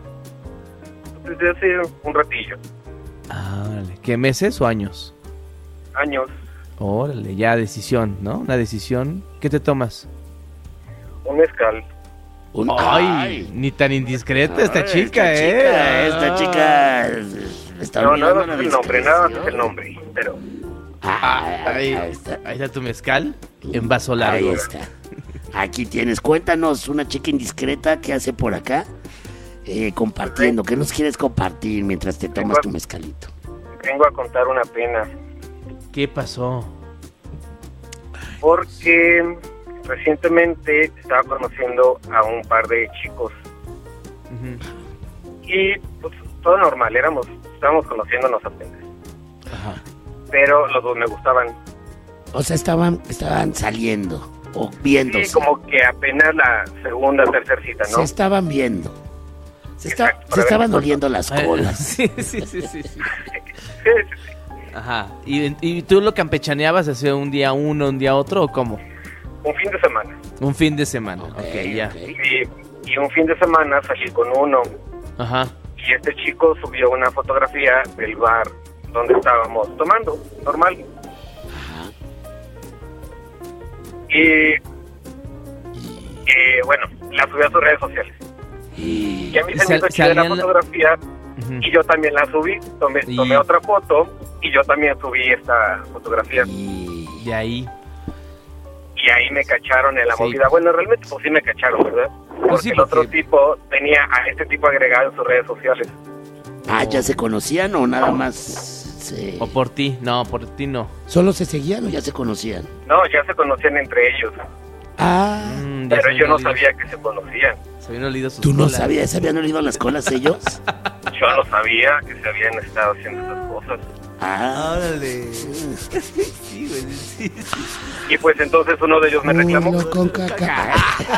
Desde hace un ratillo. Ah, órale. ¿Qué meses o años? Años. Órale, ya decisión, ¿no? Una decisión. ¿Qué te tomas? Un mezcal. Un- Ay, ni tan indiscreta esta Ay, chica, esta ¿eh? chica, esta chica eh, está No, olvidando nada la más el nombre, discreción. nada más el nombre. Pero Ah, Ahí, ahí está. ahí está tu mezcal en vaso largo. Ahí está. Aquí tienes. Cuéntanos, una chica indiscreta que hace por acá eh, compartiendo. ¿Qué nos quieres compartir mientras te tomas tu mezcalito? vengo a contar una pena. ¿Qué pasó? Porque recientemente estaba conociendo a un par de chicos. Ujú. Y pues todo normal, éramos, estábamos conociéndonos apenas. Ajá. Pero los dos me gustaban. O sea, estaban, Estaban saliendo o viéndose. Sí, como que apenas la segunda, tercera cita, ¿no? se estaban viendo. Se, está, Exacto, Se para ver estaban qué oliendo las colas. Sí, sí, sí, sí, sí. Sí, sí, sí. Ajá. ¿Y, ¿Y tú lo campechaneabas hace un día uno, un día otro o cómo? Un fin de semana. Un fin de semana. Ok, Ok, ya. ok. Y, y un fin de semana salí con uno. Ajá. Y este chico subió una fotografía del bar donde estábamos tomando, normal. Ajá. Y eh, bueno, la subí a sus redes sociales. Y a mí se me hizo chida la fotografía uh-huh. y yo también la subí, tomé, y... tomé otra foto y yo también subí esta fotografía. Y, y ahí... Y ahí me cacharon en la sí. movida. Bueno, realmente pues sí me cacharon, ¿verdad? Porque pues sí, el otro porque... tipo tenía a este tipo agregado en sus redes sociales. Ah, ¿ya se conocían o nada más se... O por ti, no, por ti no. ¿Solo se seguían o ya se conocían? No, ya se conocían entre ellos. Ah, mm, pero yo no sabía que se conocían. Se habían olido sus ¿Tú no colas. sabías? ¿Se habían olido las colas ellos? Yo no sabía que se habían estado haciendo esas cosas. Ah, órale. Sí, güey, sí, sí. Y pues entonces uno de ellos me reclamó. Uno con caca.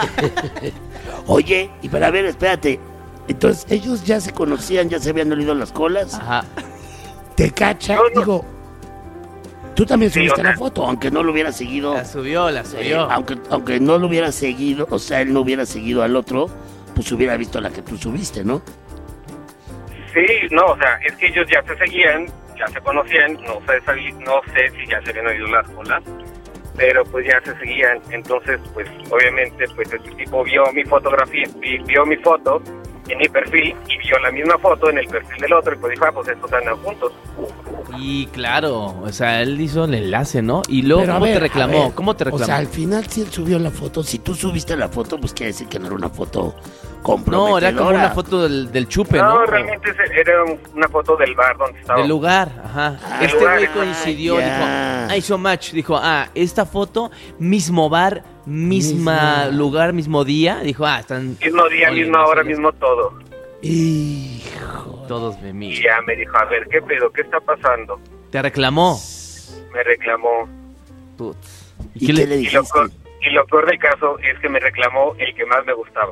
Oye, y para ver, espérate. Entonces, ellos ya se conocían, ya se habían olido las colas. Ajá. Te cacha, no, no. digo. Tú también sí, subiste o sea, la foto, aunque no lo hubiera seguido. La subió, la subió. Eh, aunque, aunque no lo hubiera seguido, o sea, él no hubiera seguido al otro, pues hubiera visto la que tú subiste, ¿no? Sí, no, o sea, es que ellos ya se seguían, ya se conocían, no sé, no sé si ya se habían oído las colas, pero pues ya se seguían. Entonces, pues obviamente, pues este tipo vio mi fotografía, vio mi foto en mi perfil y vio la misma foto en el perfil del otro y pues dijo, ah, pues estos andan juntos. Y claro, o sea, él hizo el enlace, ¿no? Y luego, Pero, ¿cómo ver, te reclamó? ver, ¿Cómo te reclamó? O sea, al final si él subió la foto, si tú subiste la foto, pues quiere decir que no era una foto comprometedora. No, era como una foto del, del chupe, ¿no? No, realmente era una foto del bar donde estaba. Del lugar, ajá. Ah, este lugar, güey coincidió, ah, dijo, ah, hizo match, dijo, ah, esta foto, mismo bar, misma Mismo. lugar, mismo día, dijo, ah, están... Mismo día, Oye, misma no hora, sé, mismo todo. Hijo. Todos me Y miran. ya me dijo, a ver, ¿qué pedo? ¿Qué está pasando? Te reclamó. Me reclamó. Putz. ¿Y, qué qué le- le Y lo, dijiste? peor, y lo peor del caso es que me reclamó el que más me gustaba.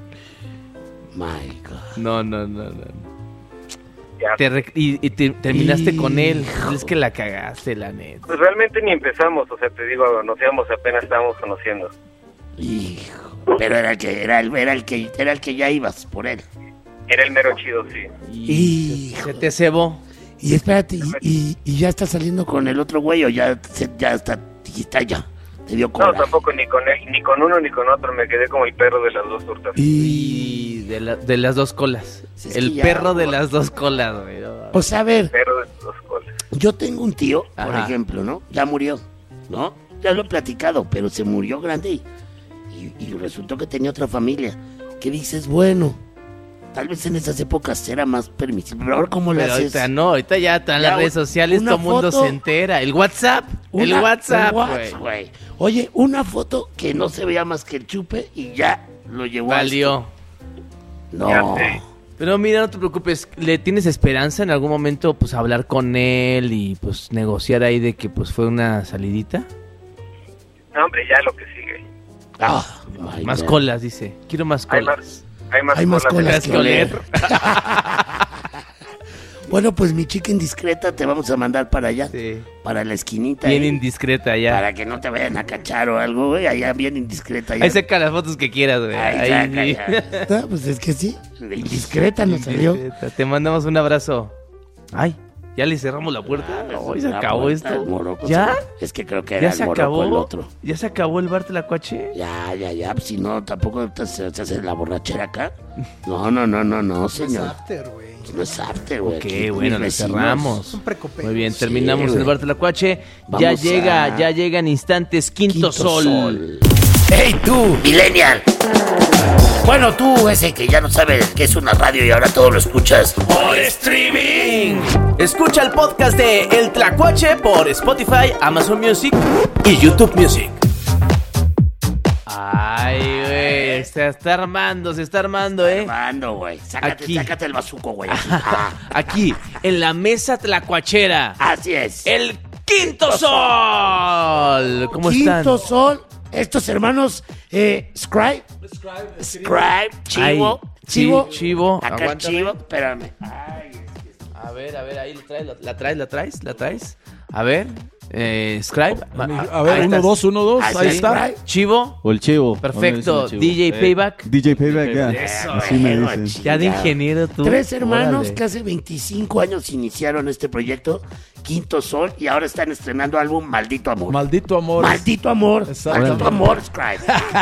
My God. No, no, no, no. Ya. Te rec- y, y te- terminaste con él. Hijo. Es que la cagaste, la neta. Pues realmente ni empezamos, o sea, te digo, nos íbamos apenas estábamos conociendo. Hijo. Pero era el que era el, era el que era el que ya ibas por él. Era el mero chido, sí. Y Hijo. se te cebó. Y espérate, y, y, y ya está saliendo con el otro güey o ya se- ya está dijiste, "Ay, ya te dio No, coraje". tampoco ni con él, ni con uno ni con otro, me quedé como el perro de las dos tortas. Y Y de, la- de las dos colas. Sí, es El que ya, perro de güey. las dos colas, güey. No. pues a ver, Perro de las dos colas. yo tengo un tío, por Ajá. ejemplo, ¿no? Ya murió, ¿no? Ya lo he platicado, pero se murió grande y, y, y resultó que tenía otra familia. ¿Qué dices? Bueno, tal vez en esas épocas era más permisible, pero ahora ¿cómo le Pero haces? ahorita no, ahorita ya están Ya, las redes sociales, una todo el mundo foto- se entera. El WhatsApp, el Una- WhatsApp, el güey. Whats, güey. Oye, una foto que no se veía más que el chupe y ya lo llevó a Valió. esto. Ya No. sé. Pero mira, no te preocupes, ¿le tienes esperanza en algún momento pues hablar con él y pues negociar ahí de que pues fue una salidita? No, hombre, ya lo que sigue. Ah, my Más God. colas, dice. Quiero más Hay colas. más, hay más Hay más colas. colas Tienes que oler. Bueno, pues mi chica indiscreta te vamos a mandar para allá, Sí. para la esquinita. Bien ahí, indiscreta ya. para que no te vayan a cachar o algo, güey. Allá bien indiscreta. Allá. Ahí saca las fotos que quieras, güey. Ahí Ahí saca, sí. ya. Ah, pues es que sí. de Indiscreta nos salió. Indiscreta. Te mandamos un abrazo. Ay, ¿ya le cerramos la puerta? Ay, se La acabó puerta, esto. el moroco, ¿Ya? sí. Es que creo que era ¿Ya el se moroco acabó? el otro. ¿Ya se acabó el bar Tlacuache? Ya, ya, ya. Pues, si no, tampoco te- se, se hace la borrachera acá. No, no, no, no, no, Es señor. after, güey. No es after, güey. Ok, Aquí bueno, mis lo vecinos- cerramos. Un precopeo. Muy bien, Sí, terminamos el güey. bar Tlacuache. Ya Vamos llega, a- ya llega en instantes Quinto, Quinto Sol. Sol. ¡Hey tú, millennial! Bueno, tú ese que ya no sabe qué es una radio y ahora todo lo escuchas. Por streaming. Escucha el podcast de El Tlacuache por Spotify, Amazon Music y YouTube Music. Ay, güey, se está armando, se está armando, ¿eh? Hermano, güey. Sácate, Aquí. sácate el bazuco, güey. Ah, Aquí, en la mesa Tlacuachera, así es. el Quinto Sol. ¿Cómo Quinto están? Sol. Estos hermanos, eh, Scribe. Scribe, Chivo. Ay, Chivo. sí, Chivo. Acá Aguántame. Chivo, espérame. Ay, A ver, a ver, ahí la traes, la, la traes, la traes, la traes. A ver, eh, Scribe. A ver, Ahí uno, estás. dos, uno, dos. Así Ahí es, está. Scribe. Chivo. O el chivo. Perfecto. ¿Dónde dicen el D J Payback. D J Payback, ya. Eso, Así me bueno, dicen. Ya de chingado. ingeniero tú. Tres hermanos Órale. que hace veinticinco años iniciaron este proyecto Quinto Sol, y ahora están estrenando álbum Maldito Amor. Maldito Amor. Maldito Amor. Exactamente. Maldito Amor, Scribe.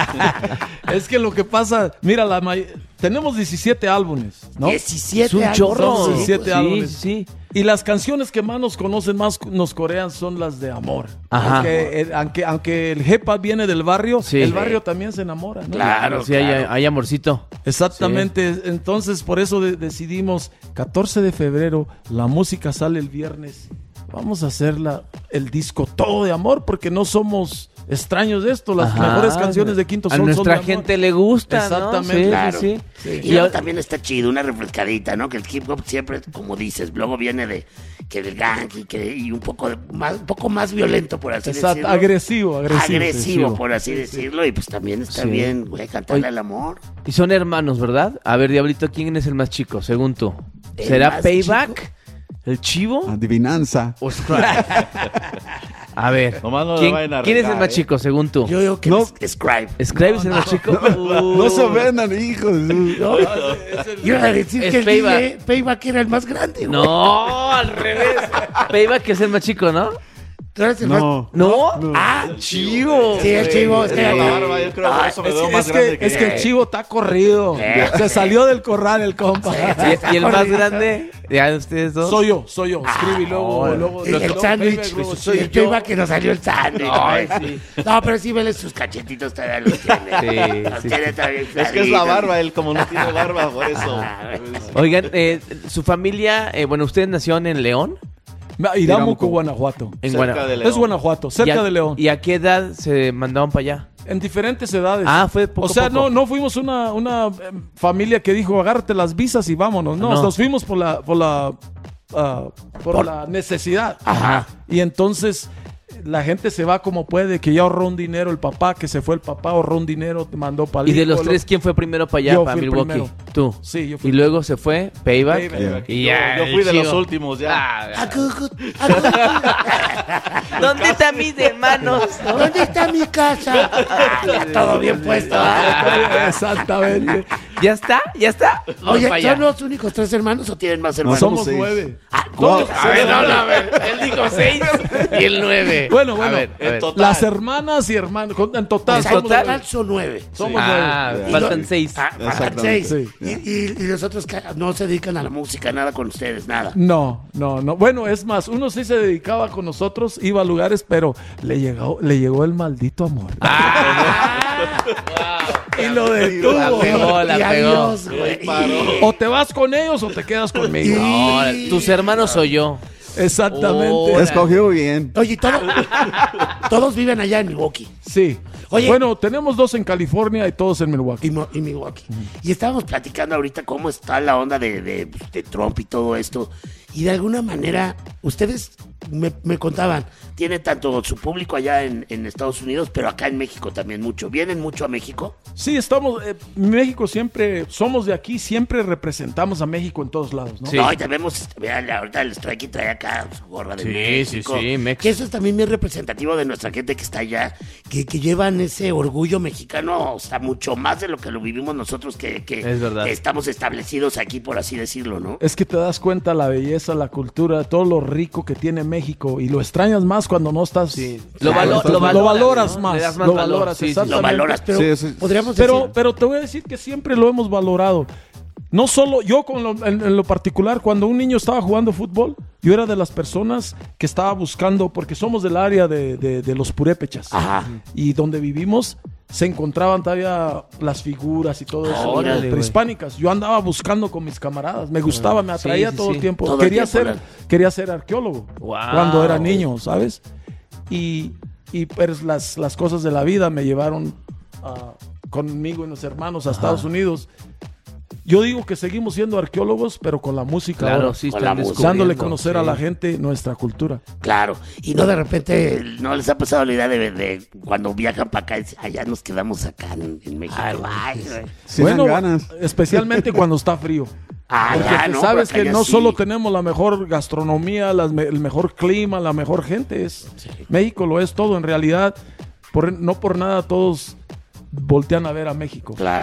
Es que lo que pasa, mira, la may- tenemos diecisiete álbumes, ¿no? diecisiete Es un años. chorro. Son diecisiete Sí, álbumes. sí. Y las canciones que más nos conocen, más nos corean, son las de amor. Ajá. Aunque, eh, aunque, aunque el Jepa viene del barrio, Sí. el barrio también se enamora, ¿no? Claro, Sí, hay, claro. hay amorcito. Exactamente. Entonces, por eso de- decidimos, catorce de febrero, la música sale el viernes. Vamos a hacer la, el disco todo de amor, porque no somos extraños de esto. Las Ajá. mejores canciones de Quinto A Sol son nuestra de amor. gente le gusta, ¿no? Exactamente. Sí, Claro. sí, sí. Sí. Y luego también está chido, una refrescadita, ¿no? Que el hip hop siempre, como dices, luego viene de que del gang y, que, y un poco de- más, un poco más violento, por así Exacto, decirlo. agresivo, agresivo. Agresivo, sí. por así decirlo, y pues también está Sí. bien, güey, cantarle Oye. al amor. Y son hermanos, ¿verdad? A ver, Diablito, ¿quién es el más chico, según tú? El ¿Será más Payback? chico. ¿El Chivo? Adivinanza. ¿O Scribe? A ver, Nomás no le ¿quién, vayan a quién es el regar, más ¿eh? chico, según tú? Yo digo que No. es Scribe. ¿Scribe es el más chico? No se ofendan, hijos. Yo iba a decir Es que el Payback. D J Payback era el más grande, güey. No, al revés. Payback es el más chico, ¿no? Tú eres el más... No. ¿No? Ah, Chivo. sí, el chivo. Es Sí, que la barba, yo creo que por eso me Es, veo que, más es, grande que, es que que el Chivo está corrido. Se salió del corral el compa. ¿Y, y el más grande? ¿Ya de ustedes dos? Soy yo, soy yo. Escribe y luego, Ah, luego, El, luego el sándwich. Payback, luego Sí, soy el yo. Payback que nos salió el sándwich. Ay, güey. sí. No, pero sí, vele sus cachetitos todavía los tiene. Sí, Los sí, tiene sí. todavía Es que es la infladitos. barba, él como no tiene barba, por eso. Oigan, eh, su familia, eh, bueno, ustedes nacieron en León. Iramuco, Guanajuato. En Cerca Guana- de León. Es Guanajuato, ¿Y cerca a- de León. ¿Y a qué edad se mandaban para allá? En diferentes edades. Ah, fue poco O sea, a poco. no no fuimos una, una eh, familia que dijo, agárrate las visas y vámonos. No, No. nos fuimos por la por la ah, por, la necesidad. Ajá. Y entonces la gente se va como puede, que ya ahorró un dinero el papá, que se fue el papá, ahorró un dinero, te mandó para Y de los tres, ¿quién fue primero para allá, Yo para fui el Milwaukee? primero. Tú. Sí, yo fui Y el luego se fue Payback. Payback. Y Yo, ya, yo fui de chido. los últimos ya. Ah, Acucut, acucut. ¿Dónde están mis hermanos? ¿Dónde está mi casa? Ah, ya todo bien puesto. ¿ah? Exactamente. ¿Ya está? ¿Ya está? Vamos Oye, para allá. ¿son los únicos tres hermanos o tienen más hermanos? Somos seis. nueve. Ah, Wow. A ver, no, no, a ver. Él dijo seis y el nueve. Bueno, bueno. A ver, a ver. En total. Las hermanas y hermanos, con- en total, o sea, somos en total nueve. son nueve. Somos Ah, nueve. faltan Y- seis. Ah, faltan Exactamente. seis. Sí. Y, y, y los otros que no se dedican a la música, nada con ustedes, nada. No, no, no. Bueno, es más, uno sí se dedicaba con nosotros, iba a lugares, pero le llegó, le llegó el maldito amor. y lo detuvo. La pegó, la y pegó. adiós, güey. O te vas con ellos o te quedas conmigo. No, tus hermanos soy yo. Exactamente. Oh. Escogió bien. Oye, todo- todos viven allá en Milwaukee. Sí. Oye. Bueno, tenemos dos en California y todos en Milwaukee. Y, Mo- y Milwaukee. Y estábamos platicando ahorita cómo está la onda de, de- de Trump y todo esto. Y de alguna manera, ustedes me, me contaban, tiene tanto su público allá en, en Estados Unidos, pero acá en México también mucho. ¿Vienen mucho a México? Sí, estamos. eh, México siempre, somos de aquí, siempre representamos a México en todos lados, ¿no? Sí. No, y también vemos, vean, ahorita el Strike trae acá su gorra de Sí, México. sí, sí, Mex. Que eso es también muy representativo de nuestra gente que está allá, que, que llevan ese orgullo mexicano, o sea, mucho más de lo que lo vivimos nosotros, que, que Es verdad. estamos establecidos aquí, por así decirlo, ¿no? Es que te das cuenta la belleza, la cultura, todo lo rico que tiene México y lo extrañas más cuando no estás. Lo, Claro, valo- estás- lo lo valoras, valoras ¿no? más, Le das más lo valor, valoras, sí, sí, sí. Lo exactamente. valoras, pero Sí, sí. podríamos Pero, decir... pero te voy a decir que siempre lo hemos valorado. No solo yo, con lo- en, en lo particular, cuando un niño estaba jugando fútbol, yo era de las personas que estaba buscando, porque somos del área de, de- de los purépechas. Ajá. Y donde vivimos se encontraban todavía las figuras y todo eso, Órale, ¿no? güey. prehispánicas. Yo andaba buscando con mis camaradas, me gustaba, me atraía sí, todo sí. el tiempo. Todo el quería, tiempo, ser, la- quería ser arqueólogo Wow. cuando era niño, ¿sabes? Y, y pues las, las cosas de la vida me llevaron a- conmigo y mis hermanos a Estados Unidos. Yo digo que seguimos siendo arqueólogos, pero con la música Claro, ahora, sí, Con están la música. descubriendo, dándole a conocer a sí. la gente nuestra cultura. Claro, y no de repente, no les ha pasado la idea de, de cuando viajan para acá, dicen, allá nos quedamos acá en, en México. Ay, güey. Sí bueno, dan ganas. especialmente cuando está frío. Ah, Porque ya, tú no, sabes pero acá que ya no sí. solo tenemos la mejor gastronomía, las me- el mejor clima, la mejor gente. Es, México lo es todo. En realidad, por, no por nada todos voltean a ver a México. Claro.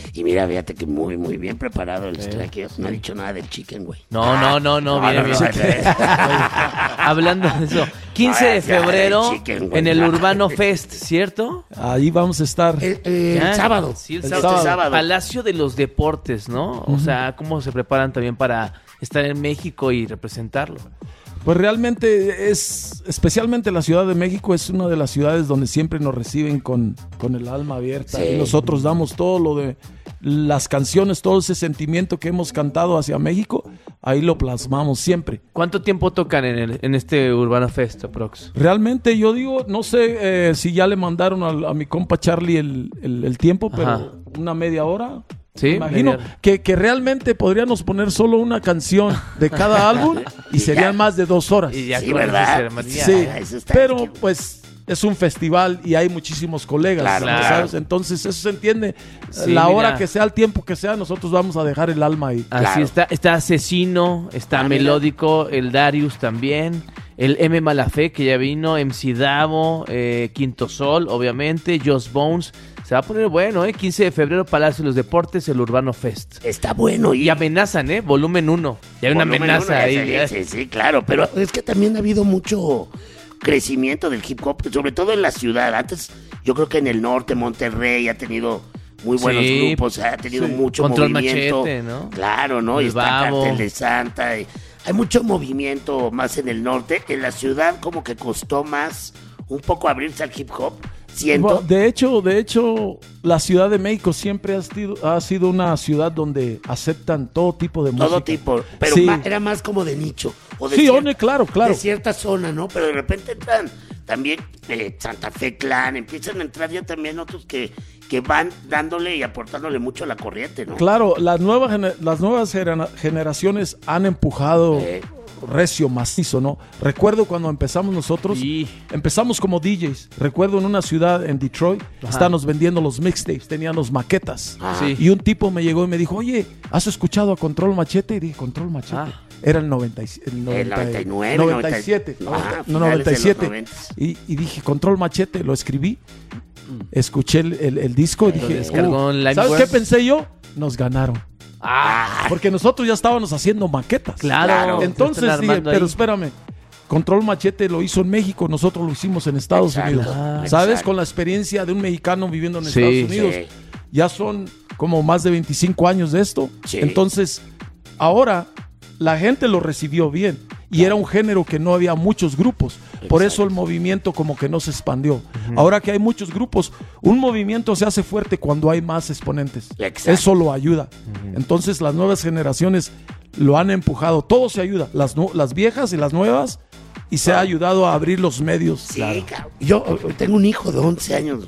Y mira, fíjate que muy, muy bien preparado el Strike. No ha dicho nada del chicken, güey. No, no, no, no, Ah, viene no, bien. no, no, no. Hablando de eso, quince de Ay, ya, febrero el chicken, güey. en el Urbano Fest, ¿cierto? Ahí vamos a estar. Eh, eh, Ya, el sábado. Sí, el, El sábado. sábado. sábado. Palacio de los Deportes, ¿no? O sea, cómo se preparan también para estar en México y representarlo. Pues realmente es, especialmente la Ciudad de México, es una de las ciudades donde siempre nos reciben con, con el alma abierta. Sí. Y nosotros damos todo lo de las canciones, todo ese sentimiento que hemos cantado hacia México, ahí lo plasmamos siempre. ¿Cuánto tiempo tocan en, el, en este Urbano Fest, Prox? Realmente yo digo, no sé eh, si ya le mandaron a, a mi compa Charlie el, el, el tiempo, pero Ajá. una media hora. Sí, Me imagino media- que, que realmente podríamos poner solo una canción de cada álbum y Y serían ya. más de dos horas. Y ya Sí, con eso ¿verdad? se armaría. Sí, Ah, eso está pero chido. pues es un festival y hay muchísimos colegas, Claro, ¿sabes? claro. Entonces eso se entiende. Sí, la mira. hora que sea, el tiempo que sea, nosotros vamos a dejar el alma ahí. Así Claro. está, está Asesino, está Ah, mira. Melódico, el Darius también, el M Malafé que ya vino, M C Davo, eh, Quinto Sol, obviamente, Just Bones. Se va a poner bueno, ¿eh? quince de febrero, Palacio de los Deportes, el Urbano Fest. Está bueno. Y amenazan, ¿eh? Volumen uno. Ya hay una Volumen amenaza uno, ya ahí. sé, ya. Sí, sí, claro, pero es que también ha habido mucho crecimiento del hip hop, sobre todo en la ciudad. Antes, yo creo que en el norte, Monterrey ha tenido muy buenos Sí, grupos, ha tenido sí. mucho Control movimiento. Machete, ¿no? Claro, ¿no? Y El está Babo. Cartel de Santa. y hay mucho movimiento más en el norte. En la ciudad como que costó más un poco abrirse al hip hop. Siento. De hecho, de hecho, la Ciudad de México siempre ha sido, ha sido una ciudad donde aceptan todo tipo de música. Todo tipo, pero Sí. ma- era más como de nicho. O de Sí, cier- one, claro, claro. De cierta zona, ¿no? Pero de repente entran también eh, Santa Fe Clan, empiezan a entrar ya también otros que, que van dándole y aportándole mucho a la corriente, ¿no? Claro, las nuevas, gener- las nuevas genera- generaciones han empujado Eh. recio, macizo, ¿no? Recuerdo cuando empezamos nosotros, Sí. empezamos como D Js. Recuerdo en una ciudad en Detroit, estábamos vendiendo los mixtapes, teníamos maquetas. Ah. Sí. Y un tipo me llegó y me dijo, oye, ¿has escuchado a Control Machete? Y dije, ¿Control Machete? Ah. Era el, noventa, y- el, noventa, noventa y nueve, noventa y siete. noventa, ah, no, finales noventa y de los siete. noventas. Y, y dije, Control Machete, lo escribí. Escuché el, el- el disco y Lo dije, descargó "Uh", en LimeWire. ¿sabes qué pensé yo? Nos ganaron. Ah, Porque nosotros ya estábamos haciendo maquetas. claro. Claro. Entonces Están dije, armando pero ahí. espérame, Control Machete lo hizo en México, nosotros lo hicimos en Estados Exacto, Unidos. ah, ¿Sabes? exacto. Con la experiencia de un mexicano viviendo en Sí, Estados Unidos. sí. Ya son como más de veinticinco años de esto. Sí. Entonces, ahora la gente lo recibió bien. Y era un género que no había muchos grupos. Por eso el movimiento como que no se expandió. Ahora que hay muchos grupos, un movimiento se hace fuerte cuando hay más exponentes. Exacto. Eso lo ayuda. Entonces las nuevas generaciones lo han empujado. Todo se ayuda. Las, nu- las viejas y las nuevas. Y se ha ayudado a abrir los medios. Sí, cabrón. Yo eh, tengo un hijo de once años.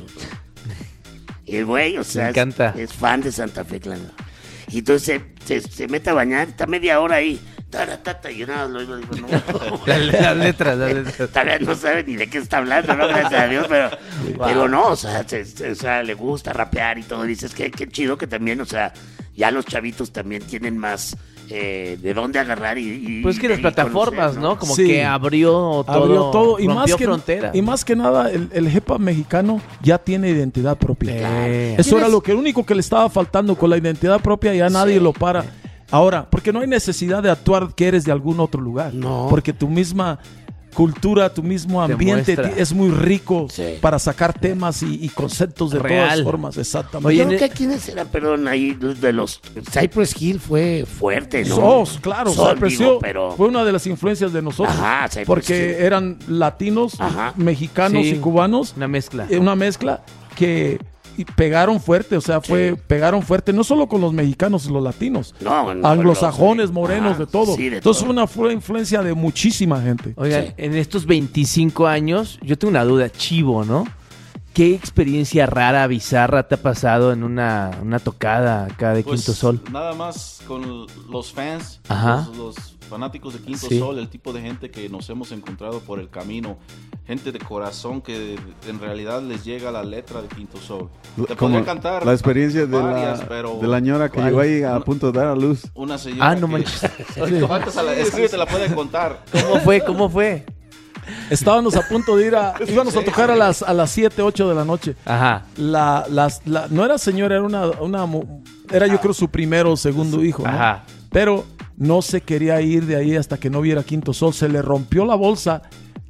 Y el güey, o sea, es, encanta. es fan de Santa Fe Clan. Y entonces se, se, se mete a bañar, está media hora ahí. Taratata, y yo nada más lo oigo, digo, no. Las, las letras, las letras. Tal vez no sabe ni de qué está hablando, ¿no? Gracias a Dios, pero, pero no, o sea, se- se- o sea, le gusta rapear y todo. Dices que qué chido que también, o sea, ya los chavitos también tienen más eh, de dónde agarrar y, y- Pues que las y plataformas, conocer, ¿no? Como Sí. que abrió todo. Abrió todo y rompió más, que, fronteras. y más que nada el, el hip hop mexicano ya tiene identidad propia. Eh. Eso era ¿Tienes- lo que único que le estaba faltando con la identidad propia, ya nadie Sí. lo para. Ahora, porque no hay necesidad de actuar que eres de algún otro lugar. No. Porque tu misma cultura, tu mismo Te ambiente muestra. ti- es muy rico Sí. para sacar temas y, y conceptos de Real. todas formas. Exactamente. Oye, Yo en creo el- que quiénes eran, perdón, ahí de los Cypress Hill fue fuerte, ¿no? Oh, claro, Son, Cypress digo, Hill pero fue una de las influencias de nosotros. Ajá, Cypress porque Hill. eran latinos, Ajá. mexicanos Sí. y cubanos. Una mezcla. eh, una mezcla que y pegaron fuerte, o sea, fue Sí. pegaron fuerte no solo con los mexicanos y los latinos, No, no, anglosajones, los- morenos, ajá, de todo. sí, de Entonces todo. fue una fue influencia de muchísima gente. Oigan, Sí. en estos veinticinco años, yo tengo una duda, Chivo, ¿no? ¿Qué experiencia rara, bizarra te ha pasado en una, una tocada acá de Pues, Quinto Sol? Nada más con los fans, Ajá. los, los fanáticos de Quinto Sí. Sol, el tipo de gente que nos hemos encontrado por el camino, gente de corazón que en realidad les llega la letra de Quinto Sol. Te Como podría cantar la experiencia de varias, la, pero de la ñora que ¿cuál? llegó ahí a Una- punto de dar a luz. Una señora Ah, no que- manches. Ahorita la, es que te la puede contar. ¿Cómo fue? ¿Cómo fue? Estábamos a punto de ir a... íbamos a tocar a las, a las siete, ocho de la noche. Ajá. La, las, la, no era señora, era una, una... Era yo creo su primero o segundo hijo, ¿no? Ajá. Pero no se quería ir de ahí hasta que no viera Quinto Sol. Se le rompió la bolsa.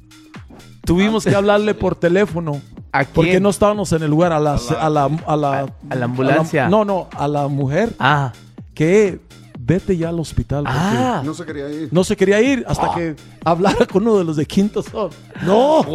Tuvimos que hablarle por teléfono. ¿A quién? Porque no estábamos en el lugar. A la... A la, a la, a la ambulancia. a la- no, no, a la mujer. Ah. Que vete ya al hospital. porque Ah. No se quería ir. No se quería ir hasta que hablara con uno de los de Quinto Sol. ¡No!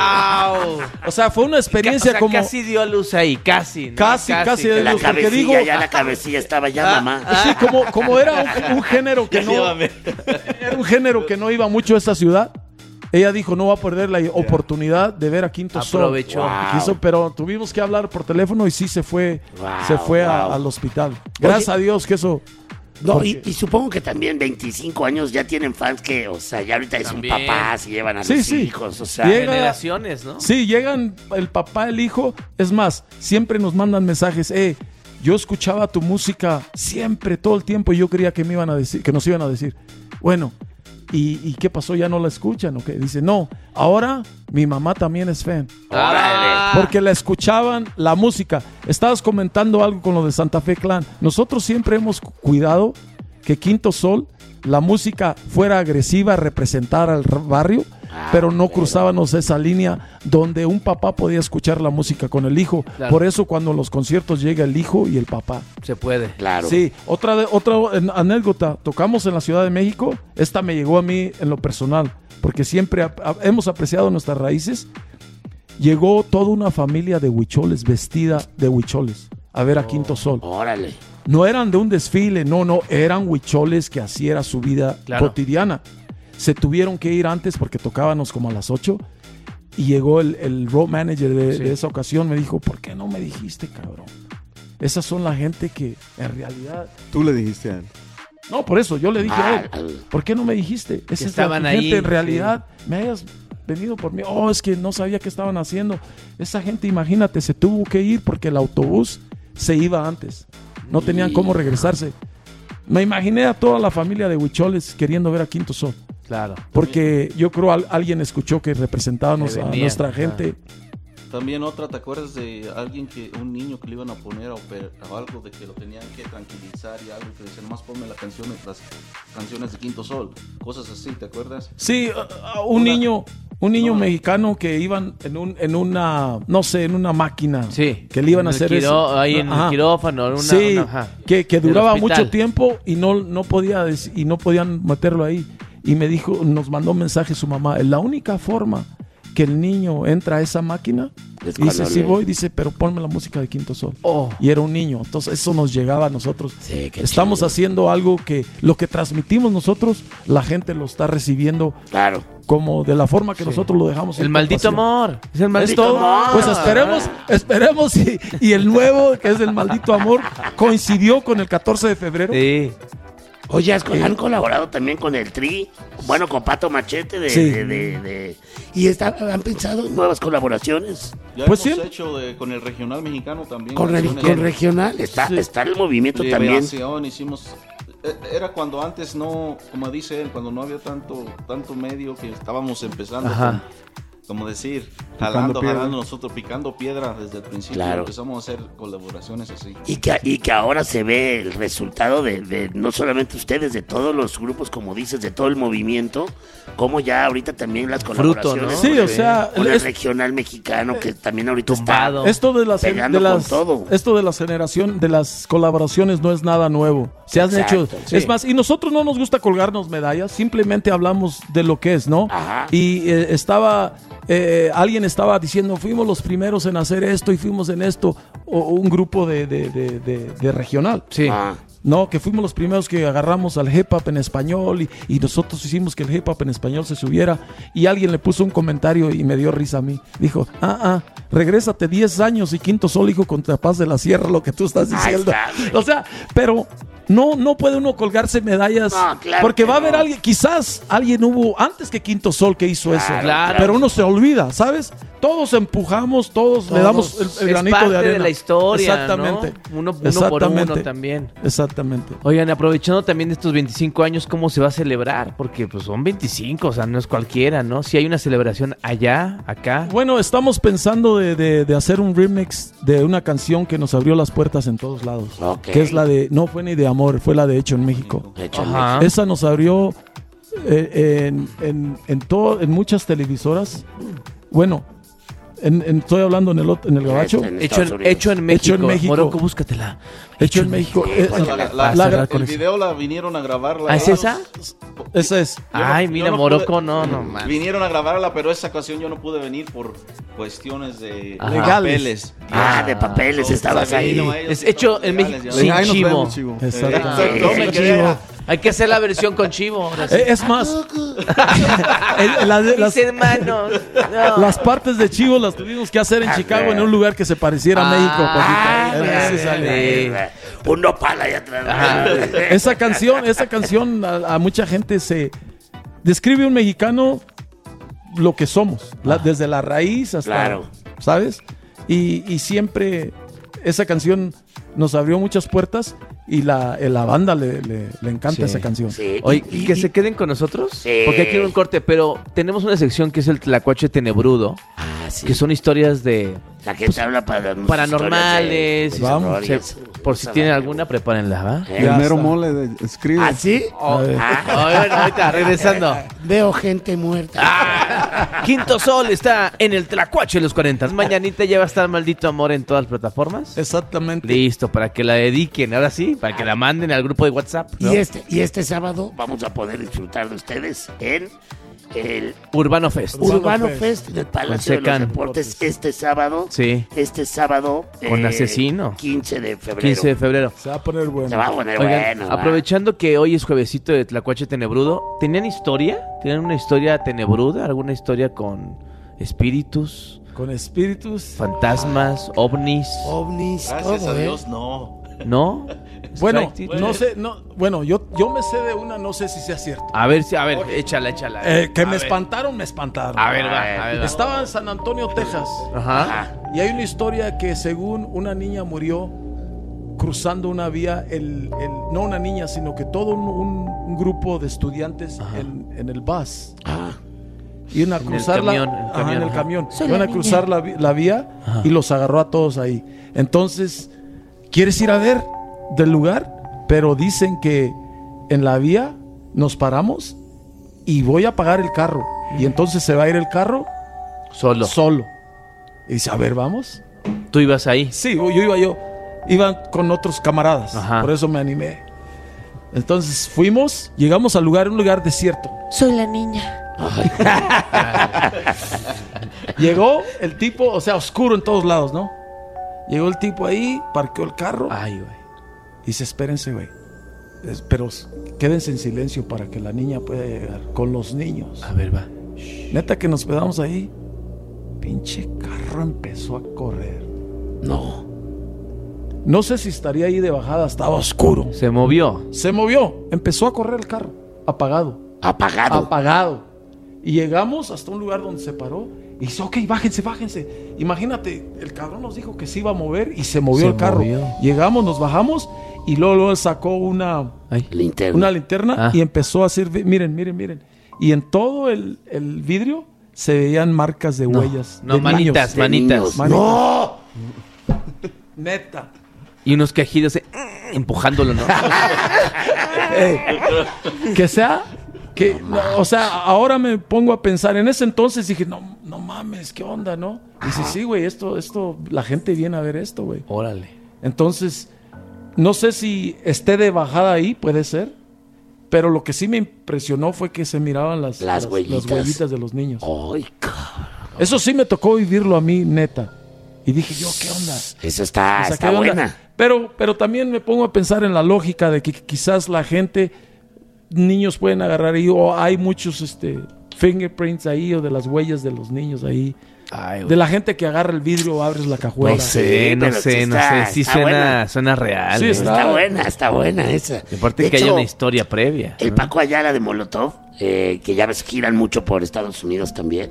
¡Wow! O sea, fue una experiencia O sea, como... casi dio a luz ahí, casi. ¿no? Casi, casi de La luz, porque cabecilla, digo... ya la cabecilla estaba ya, mamá. Sí, como, como era un, un género que no... Llévame. Era un género que no iba mucho a esta ciudad. Ella dijo, no va a perder la oportunidad de ver a Quinto Sol. Aprovechó. Wow. Quiso, pero tuvimos que hablar por teléfono y sí se fue, Wow, se fue a- wow. al hospital. Gracias Oye, a Dios que eso... No, y, y supongo que también veinticinco años ya tienen fans que, o sea, ya ahorita son También. papás y llevan a Sí, los sí. hijos, o sea. Llega- Generaciones, ¿no? Sí, llegan el papá, el hijo. Es más, siempre nos mandan mensajes. Eh, yo escuchaba tu música siempre, todo el tiempo, y yo creía que me iban a decir, que nos iban a decir. Bueno, ¿y, y qué pasó? ¿Ya no la escuchan? ¿O qué? Dice, no, ahora mi mamá también es fan. Ah. Porque la escuchaban la música. Estabas comentando algo con lo de Santa Fe Clan. Nosotros siempre hemos cu- cuidado que Quinto Sol, la música fuera agresiva, representara al r- barrio, Ah, pero no ok. cruzábamos esa línea donde un papá podía escuchar la música con el hijo. Claro. Por eso cuando en los conciertos llega el hijo y el papá. Se puede. Claro. Sí, otra, de- otra en- anécdota. Tocamos en la Ciudad de México. Esta me llegó a mí en lo personal, porque siempre ap- ap- hemos apreciado nuestras raíces. Llegó toda una familia de huicholes vestida de huicholes a ver a Quinto Sol. Órale. No eran de un desfile, no, no, eran huicholes que así era su vida Claro. cotidiana. Se tuvieron que ir antes porque tocábamos como a las ocho y llegó el, el road manager de, Sí. de esa ocasión, me dijo, ¿por qué no me dijiste, cabrón? Esas son la gente que en realidad... Tú le dijiste a él. No, por eso yo le dije a él, Ah, al- ¿por qué no me dijiste? Esa es la estaban gente ahí, en realidad, me hayas venido por mí. Oh, es que no sabía qué estaban haciendo. Esa gente, imagínate, se tuvo que ir porque el autobús se iba antes. No tenían cómo regresarse. Me imaginé a toda la familia de huicholes queriendo ver a Quinto Sol. Claro. Porque yo creo al- alguien escuchó que representábamos Que a venía. nuestra gente. También otra, ¿te acuerdas de alguien que, un niño que le iban a poner a oper- a algo de que lo tenían que tranquilizar y algo que decían, nomás ponme las canciones, las canciones de Quinto Sol, cosas así, ¿te acuerdas? Sí, uh, uh, un Una- niño, un niño No. mexicano que iban en un, en una, no sé, en una máquina. Sí. Que le iban a En el hacer quiró- eso. Ahí en Ajá. el quirófano. Una, sí, una- ajá. que, que Del duraba hospital. mucho tiempo y no, no podía dec- y no podían meterlo ahí. Y me dijo, nos mandó un mensaje su mamá, la única forma que el niño entra a esa máquina, Es y dice, cuando sí le- voy, dice, pero ponme la música de Quinto Sol. Oh. Y era un niño, entonces eso nos llegaba a nosotros. Sí, qué Estamos chido. haciendo algo que lo que transmitimos nosotros, la gente lo está recibiendo Claro. como de la forma que nosotros lo dejamos. El en maldito compasión. amor. Es el Es maldito todo. amor. Pues esperemos, esperemos y, y el nuevo, que es el maldito amor, coincidió con el catorce de febrero. Sí. Oye, ¿has- han colaborado también con el Tri, bueno, con Pato Machete de, Sí. de, de- de- y está- han pensado en nuevas colaboraciones Ya Pues hemos sí. hecho de- con el regional mexicano también. con, re- canciones con regional. Está, Sí. está el movimiento también. Liberación, hicimos eh, era cuando antes no, como dice él, cuando no había tanto tanto medio que estábamos empezando Ajá. con, como decir, jalando, piedra. jalando nosotros, picando piedra desde el principio. Claro. Empezamos a hacer colaboraciones así. Y que, y que ahora se ve el resultado de, de no solamente ustedes, de todos los grupos, como dices, de todo el movimiento, como ya ahorita también las Fruto, colaboraciones. ¿no? Sí, o Sí. sea, Con el es- regional mexicano, que también ahorita Tumbado. está esto de las, pegando de con las todo. esto de las generación de las colaboraciones no es nada nuevo. Se han Exacto, hecho, sí. es más, y nosotros no nos gusta colgarnos medallas, simplemente hablamos de lo que es, ¿no? Ajá. Y eh, estaba eh, alguien estaba diciendo, fuimos los primeros en hacer esto y fuimos en esto, o, o un grupo de, de, de, de- de regional. Sí. Ah, No, que fuimos los primeros que agarramos al hip hop en español y, y nosotros hicimos que el hip hop en español se subiera y alguien le puso un comentario y me dio risa a mí. Dijo, ah, ah, regrésate diez años y Quinto Sol, hijo, contra Paz de la Sierra, lo que tú estás Ahí diciendo. está, güey. O sea, pero no, no puede uno colgarse medallas No, claro porque que va a haber no. alguien, quizás alguien hubo antes que Quinto Sol que hizo eso, Claro. pero uno se olvida, ¿sabes? todos empujamos, todos, Todos. le damos el, el Es granito parte de arena. de la historia, Exactamente. ¿no? Uno- uno por Exactamente. uno también. Exactamente. Oigan, aprovechando también de estos veinticinco años, ¿cómo se va a celebrar? Porque pues son veinticinco, o sea, no es cualquiera, ¿no? Si hay una celebración allá, acá. Bueno, estamos pensando de, de- de hacer un remix de una canción que nos abrió las puertas en todos lados. Ok. Que es la de, no fue ni de amor, fue la de Hecho en México. Hecho en Ajá. Esa nos abrió eh, en, en, en, todo, en muchas televisoras. Bueno, en, en- estoy hablando en el, ot- en el gabacho. En Hecho Estados en, Unidos. hecho en México. Hecho en México. Morocco, búscatela. Hecho en México. Eh, La- la- Para la- cerrar con el eso. video la vinieron a grabarla. ¿Ah, es ellos. esa? Esa es. Yo no- Ay, yo mira, no Morocco, pude- no, no, man. Vinieron a grabarla, pero esa ocasión yo no pude venir por cuestiones de Ajá. Legales. papeles. Ah, de papeles No, estabas ahí. no, ellos Es hecho en legales, México ya. sin Ahí nos chivo. vemos, chivo. Exacto. Exacto, no me Eh, quería- Hay que hacer la versión con chivo. ahora sí. Eh, es más, el- la- Mis las, hermanos. no. las partes de Chivo las tuvimos que hacer en Chicago en un lugar que se pareciera a México. Ah, poquito. mira, Ese sale. mira. Un nopal ahí atrás. Ajá. Esa canción, esa canción a, a mucha gente se describe un mexicano lo que somos, la- desde la raíz hasta, Claro. ¿sabes? Y, y siempre esa canción nos abrió muchas puertas y la, eh, la banda le, le- le encanta Sí. esa canción. Sí. Oye, y- y- que se queden con nosotros. Sí. Porque hay que ir a un corte, pero tenemos una sección que es el Tlacuache Tenebrudo, Ah, sí. que son historias de La gente habla para paranormales. historias de- Vamos. historias. Se- por si tienen alguna, prepárenla, ¿va? Eh, Y el mero está. mole de, escribe. ¿Ah, sí? Oh, ah, bueno, ahorita, regresando. Veo gente muerta. Ah, Quinto Sol está en el Tlacuache de los cuarenta. Mañanita ya va a estar Maldito Amor en todas las plataformas. Exactamente. Listo, para que la dediquen, ahora sí, para que la manden al grupo de WhatsApp. ¿no? Y este, y este sábado vamos a poder disfrutar de ustedes en el Urbano Fest. Urbano Fest. Fest del Palacio de los Secan. Deportes este sábado. Sí. Este sábado. Con eh, Asesino. quince de febrero. quince de febrero. Se va a poner bueno. Se va a poner Oigan, bueno. va. aprovechando que hoy es juevesito de Tlacuache Tenebrudo, ¿tenían historia? ¿Tenían una historia tenebruda? ¿Alguna historia con espíritus, Con espíritus. fantasmas, ovnis? ovnis, Gracias todo, a ¿eh? Dios, no. ¿No? Bueno, Strike- no sé, no, bueno, yo, yo me sé de una, no sé si sea cierto. A ver, si- a ver, échala, échala. Eh, que A me ver. espantaron, me espantaron. A ver, va, a ver, va. Estaba en San Antonio, Texas, Ajá. y hay una historia que según una niña murió cruzando una vía, el, el- no una niña, sino que todo un, un- un grupo de estudiantes en, en el bus. Iban a En el cruzar la- camión, en el ajá, camión, en el ajá. camión. Soy Iban la a cruzar la, vi- la vía Ajá. y los agarró a todos ahí. Entonces, ¿quieres ir a ver del lugar? Pero dicen que en la vía nos paramos y voy a apagar el carro. Y entonces se va a ir el carro Solo. solo. Y dice, a ver, vamos. Tú ibas ahí. Sí, yo iba yo. Iban con otros camaradas. Ajá. Por eso me animé. Entonces fuimos, llegamos al lugar, un lugar desierto. Soy la niña. Llegó el tipo, o sea, oscuro en todos lados, ¿no? Llegó el tipo ahí, parqueó el carro. Ay, güey. Y dice, espérense, güey. Es- Pero s- quédense en silencio para que la niña pueda llegar con los niños. A ver, va. Neta que nos quedamos ahí. Pinche carro empezó a correr. No. No sé si estaría ahí de bajada, estaba oscuro. Se movió. Se movió, empezó a correr el carro, apagado. Apagado. Apagado. Y llegamos hasta un lugar donde se paró y dice, ok, bájense, bájense. Imagínate, el cabrón nos dijo que se iba a mover y se movió Se el carro. movió. Llegamos, nos bajamos y luego, luego sacó una, Ay. Linterna. una linterna Ah. y empezó a hacer, vi- miren, miren, miren. Y en todo el, el vidrio se veían marcas de No, huellas. no, de manitas, niños. De manitas. niños. Manitas. ¡No! Neta. Y unos quejidos eh, empujándolo, ¿no? Ey, que sea que no, o sea, ahora me pongo a pensar, en ese entonces dije, no, no mames, ¿qué onda, no? Dice, sí, güey, esto, esto, la gente viene a ver esto, güey. Órale. Entonces, no sé si esté de bajada ahí, puede ser, pero lo que sí me impresionó fue que se miraban las, Las las, huellitas. las huellitas de los niños. Ay, cabrón. Eso sí me tocó vivirlo a mí, neta. Y dije yo, ¿qué onda? Eso está, O sea, está ¿qué onda? buena. Pero, pero también me pongo a pensar en la lógica de que quizás la gente, niños pueden agarrar ahí, o hay muchos este, fingerprints ahí, o de las huellas de los niños ahí. Ay, güey. De la gente que agarra el vidrio o abres la cajuela. No sé, no pero sé, sí no está- sé. Sí está suena, buena. suena real. Sí, ¿eh? está- Está buena, está buena esa. Y aparte De que haya hecho, una historia previa. El ¿no? Paco Ayala de Molotov, eh, que ya ves, giran mucho por Estados Unidos también.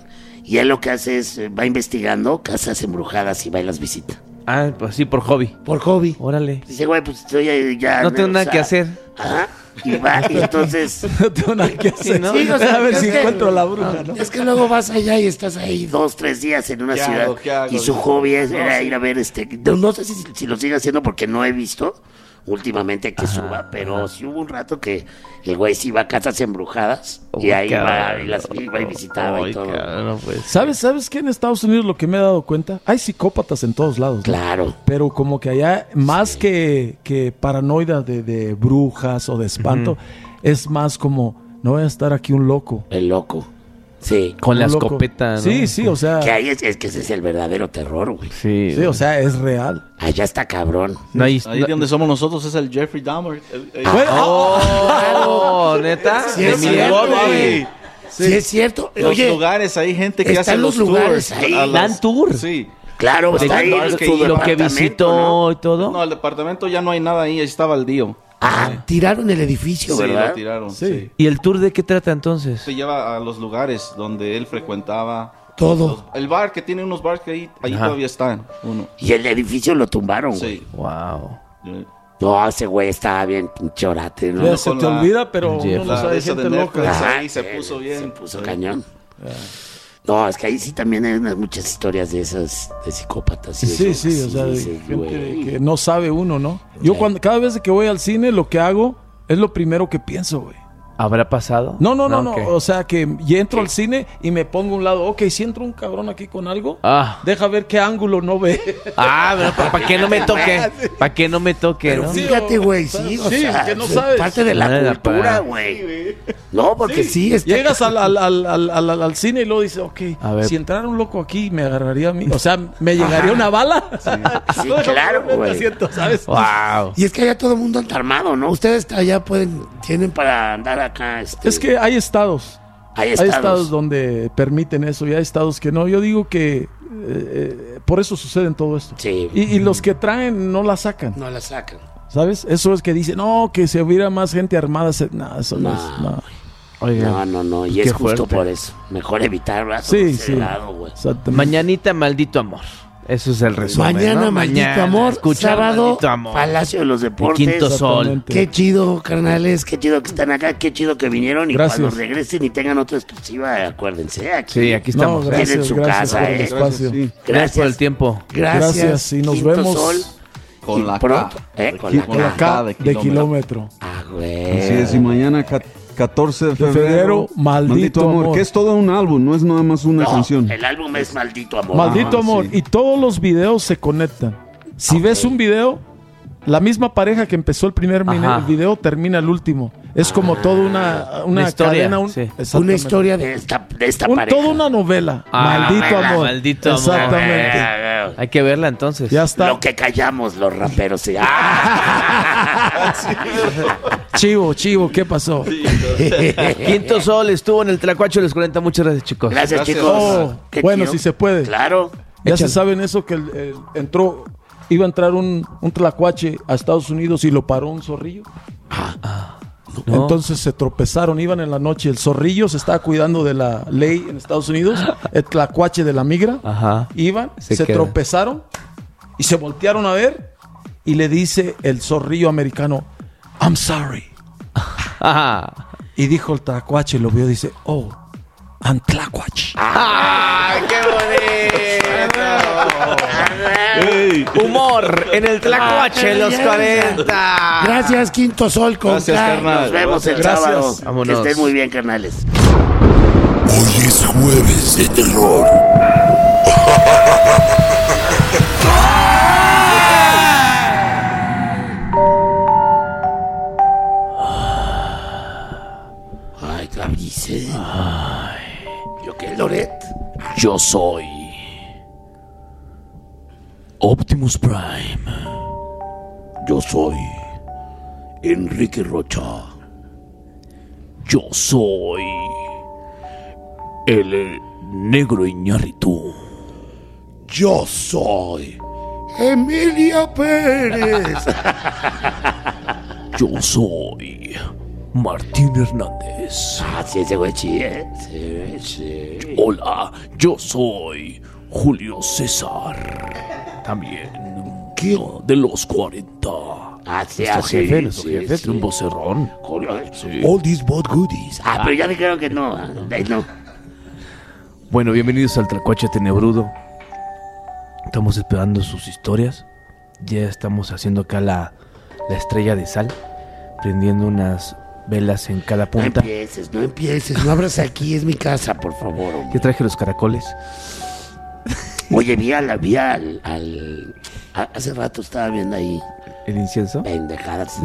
Y él lo que hace es, eh, va investigando casas embrujadas y va y las visita. Ah, pues sí, por hobby. Por hobby. Órale. Dice, güey, pues estoy eh, ya... No tengo o nada sea, que hacer. Ajá. Y va, y entonces... No tengo nada que hacer. ¿no? Sí, o sea, a ver es si que- encuentro la bruja, ¿no? Es que luego vas allá y estás ahí. dos, tres días en una ¿Qué ciudad hago? ¿Qué hago? y su hobby es- No, era sí. ir a ver este no, no sé si, si lo sigue haciendo porque no he visto últimamente que suba, pero sí hubo un rato que el güey sí iba a casas embrujadas y Uy, ahí va cabrón. y las iba y visitaba Ay, y todo. cabrón, no puede ser. ¿Sabes, ¿Sabes qué en Estados Unidos lo que me he dado cuenta? Hay psicópatas en todos lados. ¿no? Claro. Pero como que allá, más que, que paranoia de, de brujas o de espanto, es más como, no voy a estar aquí un loco. El loco. Sí. Con Un la loco. escopeta, ¿no? Sí, sí, o sea, Que ahí es, es que ese es el verdadero terror, güey. Sí. sí, o sea, es real. Allá está cabrón. No hay... Ahí no- donde somos nosotros es el Jeffrey Dahmer. El- el- Bueno, Oh, ¿neta? Sí, De es mi cierto, bigote. güey. Sí, es cierto. Los Oye, lugares, hay gente que están hace los los, lugares tours. ahí. a las- ¿Dan tour? Sí. Claro, De- está ahí no, es en que su y lo que departamento, visitó ¿no? y todo. No, el departamento ya no hay nada ahí, ahí está baldío. ah, tiraron el edificio, Sí, ¿verdad? lo tiraron. Sí. Sí. ¿Y el tour de qué trata entonces? Se lleva a los lugares donde él frecuentaba. Todo. Los- el bar, que tiene unos bars que ahí, ahí Ajá. todavía están. Uno. Y el edificio lo tumbaron, güey. Sí. Wow. No, ese güey estaba bien pinchorate, ¿no? ya no, se con te la- olvida, pero Jeff. uno no La sabe de esa gente de loca. Netflix. Ajá, ahí se sí, puso bien. Se puso Sí. cañón. No, es que ahí sí también hay unas muchas historias de esas, de psicópatas. y Sí, eso, sí, o sea, de dices, gente güey. que no sabe uno, ¿no? Yo Sí. cuando cada vez que voy al cine lo que hago es lo primero que pienso, güey. ¿Habrá pasado? No, no, no, no, ¿qué? o sea que ya entro al cine y me pongo a un lado, ok, si entra un cabrón aquí con algo, Ah. deja ver qué ángulo no ve. Ah, pero para que no me toque. Para que no me toque, Pero ¿no? fíjate, güey, Sí, sí, o sí, sea, que no es sabes. parte de la No era cultura, para- güey. No, porque sí, está... Llegas al, al, al, al, al- al cine y luego dices, ok, A ver. si entrara un loco aquí me agarraría a mí, o sea, me llegaría una bala. Sí, No, claro, no, no, güey. asiento, ¿sabes? Wow. Y es que allá todo el mundo anda armado, ¿no? Ustedes allá pueden, tienen para... Para andar acá, este, Es que hay estados. hay Hay estados. estados donde permiten eso y hay estados que no. Yo digo que eh, eh, por eso sucede en todo esto. Sí. Y, y los que traen no la sacan, No la sacan. ¿sabes? Eso es que dicen, no, que si hubiera más gente armada. Se... No, eso no, No. es. No. Oigan. No, no, no. Y Qué es justo fuerte. por eso. Mejor evitar brazos Sí, de sí. ese lado, güey. Exactamente. Mañanita, maldito amor. Eso es el resumen. Mañana, ¿no? maldito Mañana, amor, escuchar sábado, Maldito amor. Palacio de los El Deportes. Quinto Sol. Exactamente. Qué chido, carnales. Qué chido que están acá, qué chido que vinieron. Y Gracias. cuando regresen y tengan otra exclusiva, acuérdense. Aquí. Sí, aquí No, estamos. gracias, Tienen su gracias casa, por el eh. espacio. Sí. Gracias por el tiempo. Gracias. Gracias y nos Quinto vemos Sol. Con Y la pronto, K. eh, con aquí la con la K. K de de kilómetro. kilómetro. Ah, güey. Así es, y mañana ca- catorce de febrero, febrero, Maldito Amor. que es todo un álbum, no es nada más una No, canción. el álbum es Maldito Amor. Maldito Ah, amor. sí. Y todos los videos se conectan. Si Ok. ves un video, la misma pareja que empezó el primer mine- Ajá. el video termina el último. Es como toda una, una, Una historia, cadena. Un, sí. Una exactamente. historia De de... esta, de esta Un- pareja. toda una novela. Ah, maldito novela, amor. maldito amor. Exactamente. Ah, Hay que verla entonces. Ya está. Lo que callamos los raperos. Sí. Ah. Chivo, chivo, ¿qué pasó? Quinto Sol estuvo en el Tlacuache de los cuarenta. Muchas gracias, chicos. Gracias, Gracias. chicos. Oh, Qué bueno, chido. si se puede. Claro. Ya Échale. se saben eso que el- el- entró, iba a entrar un, un tlacuache a Estados Unidos y lo paró un zorrillo. No. Entonces se tropezaron, iban en la noche. El zorrillo se estaba cuidando de la ley en Estados Unidos, el tlacuache de la migra. Ajá. Iban, Se se, queda. tropezaron y se voltearon a ver y le dice el zorrillo americano, I'm sorry. Ajá. Y dijo el tlacuache, lo vio, dice, oh, I'm tlacuache. ¡Ay, qué bonito! Humor en el Tlacuache de los cuarenta. Gracias, Quinto Sol con Gracias, K. carnal. Nos vemos el Gracias. sábado. Vámonos. Que estén muy bien, carnales. Hoy es jueves de terror. Ay, Gabrice. ¿Yo qué, Loret? Yo soy Optimus Prime. Yo soy Enrique Rocha. Yo soy el negro Iñárritu. Yo soy Emilia Pérez. Yo soy Martín Hernández. Ah, sí, ese güey sí, ¿eh? Sí, sí. Hola, yo soy Julio César. También. ¿Qué? De los cuarenta. Ah, sí, Nuestro ah, sí, jefe, nuestro sí, jefe, sí. tiene un vocerrón. Julio, Sí. All these bad goodies. Ah, pero ya dijeron que no. ah, no. Bueno, bienvenidos al Tlacuache Tenebrudo. Estamos esperando sus historias. Ya estamos haciendo acá la, la estrella de sal, prendiendo unas velas en cada No punta. empieces, no empieces. No abras aquí, es mi casa, por favor. hombre. Ya traje los caracoles. Oye, vi al... Vi al, al- a- hace rato estaba viendo ahí ¿El incienso? pendejadas.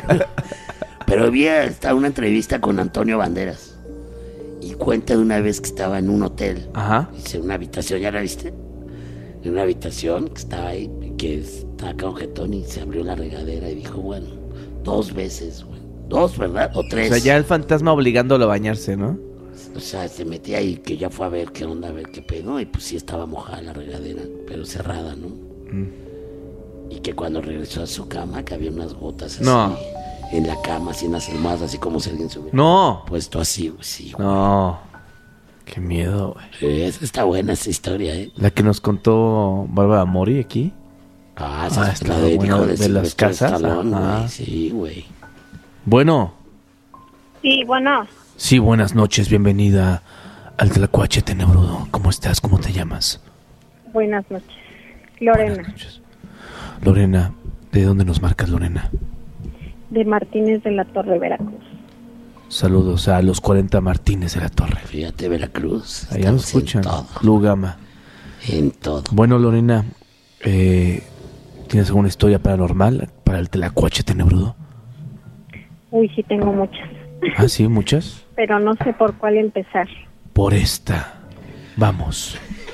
Pero vi hasta una entrevista con Antonio Banderas. Y cuenta de una vez que estaba en un hotel. Ajá. Dice, una habitación, ¿ya la viste? En una habitación que estaba ahí, que estaba cajetón y se abrió la regadera y dijo, bueno, dos veces, güey. Dos, ¿verdad? O O tres. sea, ya el fantasma obligándolo a bañarse, ¿no? O sea, se metía ahí, que ya fue a ver qué onda, a ver qué pedo. Y pues sí estaba mojada la regadera, pero cerrada, ¿no? Mm. Y que cuando regresó a su cama, que había unas gotas así. No. En la cama, así en las almohadas, así como si alguien se hubiera No. puesto así, güey, sí, güey. No. Qué miedo, güey. Eh, esa está buena esa historia, ¿eh? La que nos contó Bárbara Mori aquí. Ah, esa Ah, es está la de, buena, hijo de de, las Silvestre casas, Stallone, ajá. güey. Sí, güey. Bueno, Sí, bueno, sí, buenas noches, bienvenida al Tlacuache Tenebrudo. ¿Cómo estás? ¿Cómo te llamas? buenas noches. Lorena, Buenas noches. Lorena, ¿de dónde nos marcas, Lorena? de Martínez de la Torre, Veracruz. Saludos a los cuarenta Martínez de la Torre. Fíjate, Veracruz. Allá nos estamos en escuchan. todo, Lugama. en todo. Bueno, Lorena, eh, ¿tienes alguna historia paranormal para el Tlacuache Tenebrudo? Uy, sí tengo muchas, Ah, sí, muchas. pero no sé por cuál empezar. Por esta. Vamos.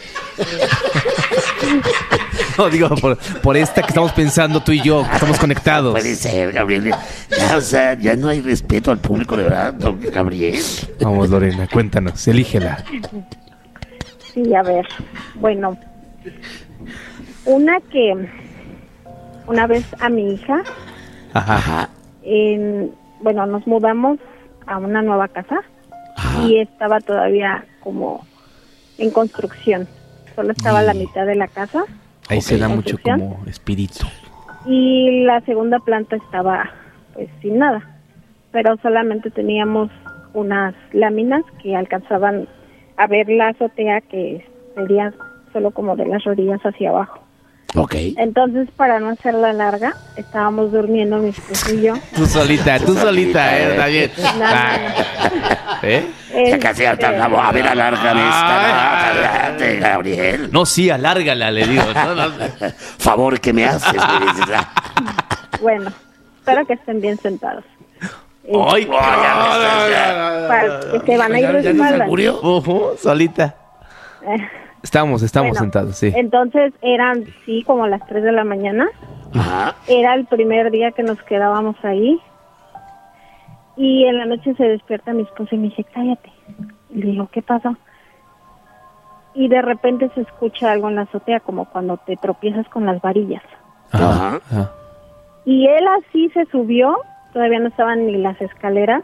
No, digo, por, por esta que estamos pensando tú y yo, que estamos conectados. Puede ser, Gabriel. Ya, o sea, ya no hay respeto al público, de verdad, don Gabriel. Vamos, Lorena, cuéntanos, elígela. Sí, a ver, bueno, una que una vez a mi hija, Ajá. en, bueno, nos mudamos a una nueva casa y estaba todavía como en construcción. Solo estaba la mitad de la casa. Ahí se da mucho construcción, como espíritu. y la segunda planta estaba pues sin nada, pero solamente teníamos unas láminas que alcanzaban a ver la azotea, que sería solo como de las rodillas hacia abajo. Ok. Entonces, para no hacerla larga, estábamos durmiendo mi esposo y yo. Tú solita, tú solita, eh, está bien. Nada. ¿Eh? Ya casi hasta acabó. A ver, alárgame esta. No, cállate, Gabriel. No, sí, alárgala, le digo. No, no. Favor que me haces, me dices. Bueno, espero que estén bien sentados. ¡Ay! Para que se van a ir de espaldas. Ujú, solita. Eh, Estamos, estamos Bueno, sentados, sí. Entonces eran, sí, como las tres de la mañana. Ajá. Era el primer día que nos quedábamos ahí. Y en la noche se despierta mi esposo y me dice, cállate. Y le digo, ¿qué pasó? Y de repente se escucha algo en la azotea, como cuando te tropiezas con las varillas. Ajá. Ajá. Y él así se subió, todavía no estaban ni las escaleras.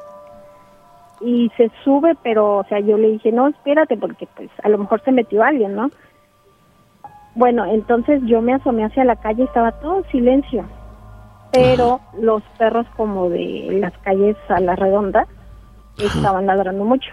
Y se sube, pero, o sea, yo le dije, no, espérate, porque pues a lo mejor se metió alguien, ¿no? Bueno, entonces yo me asomé hacia la calle, estaba todo silencio, pero los perros como de las calles a la redonda estaban ladrando mucho.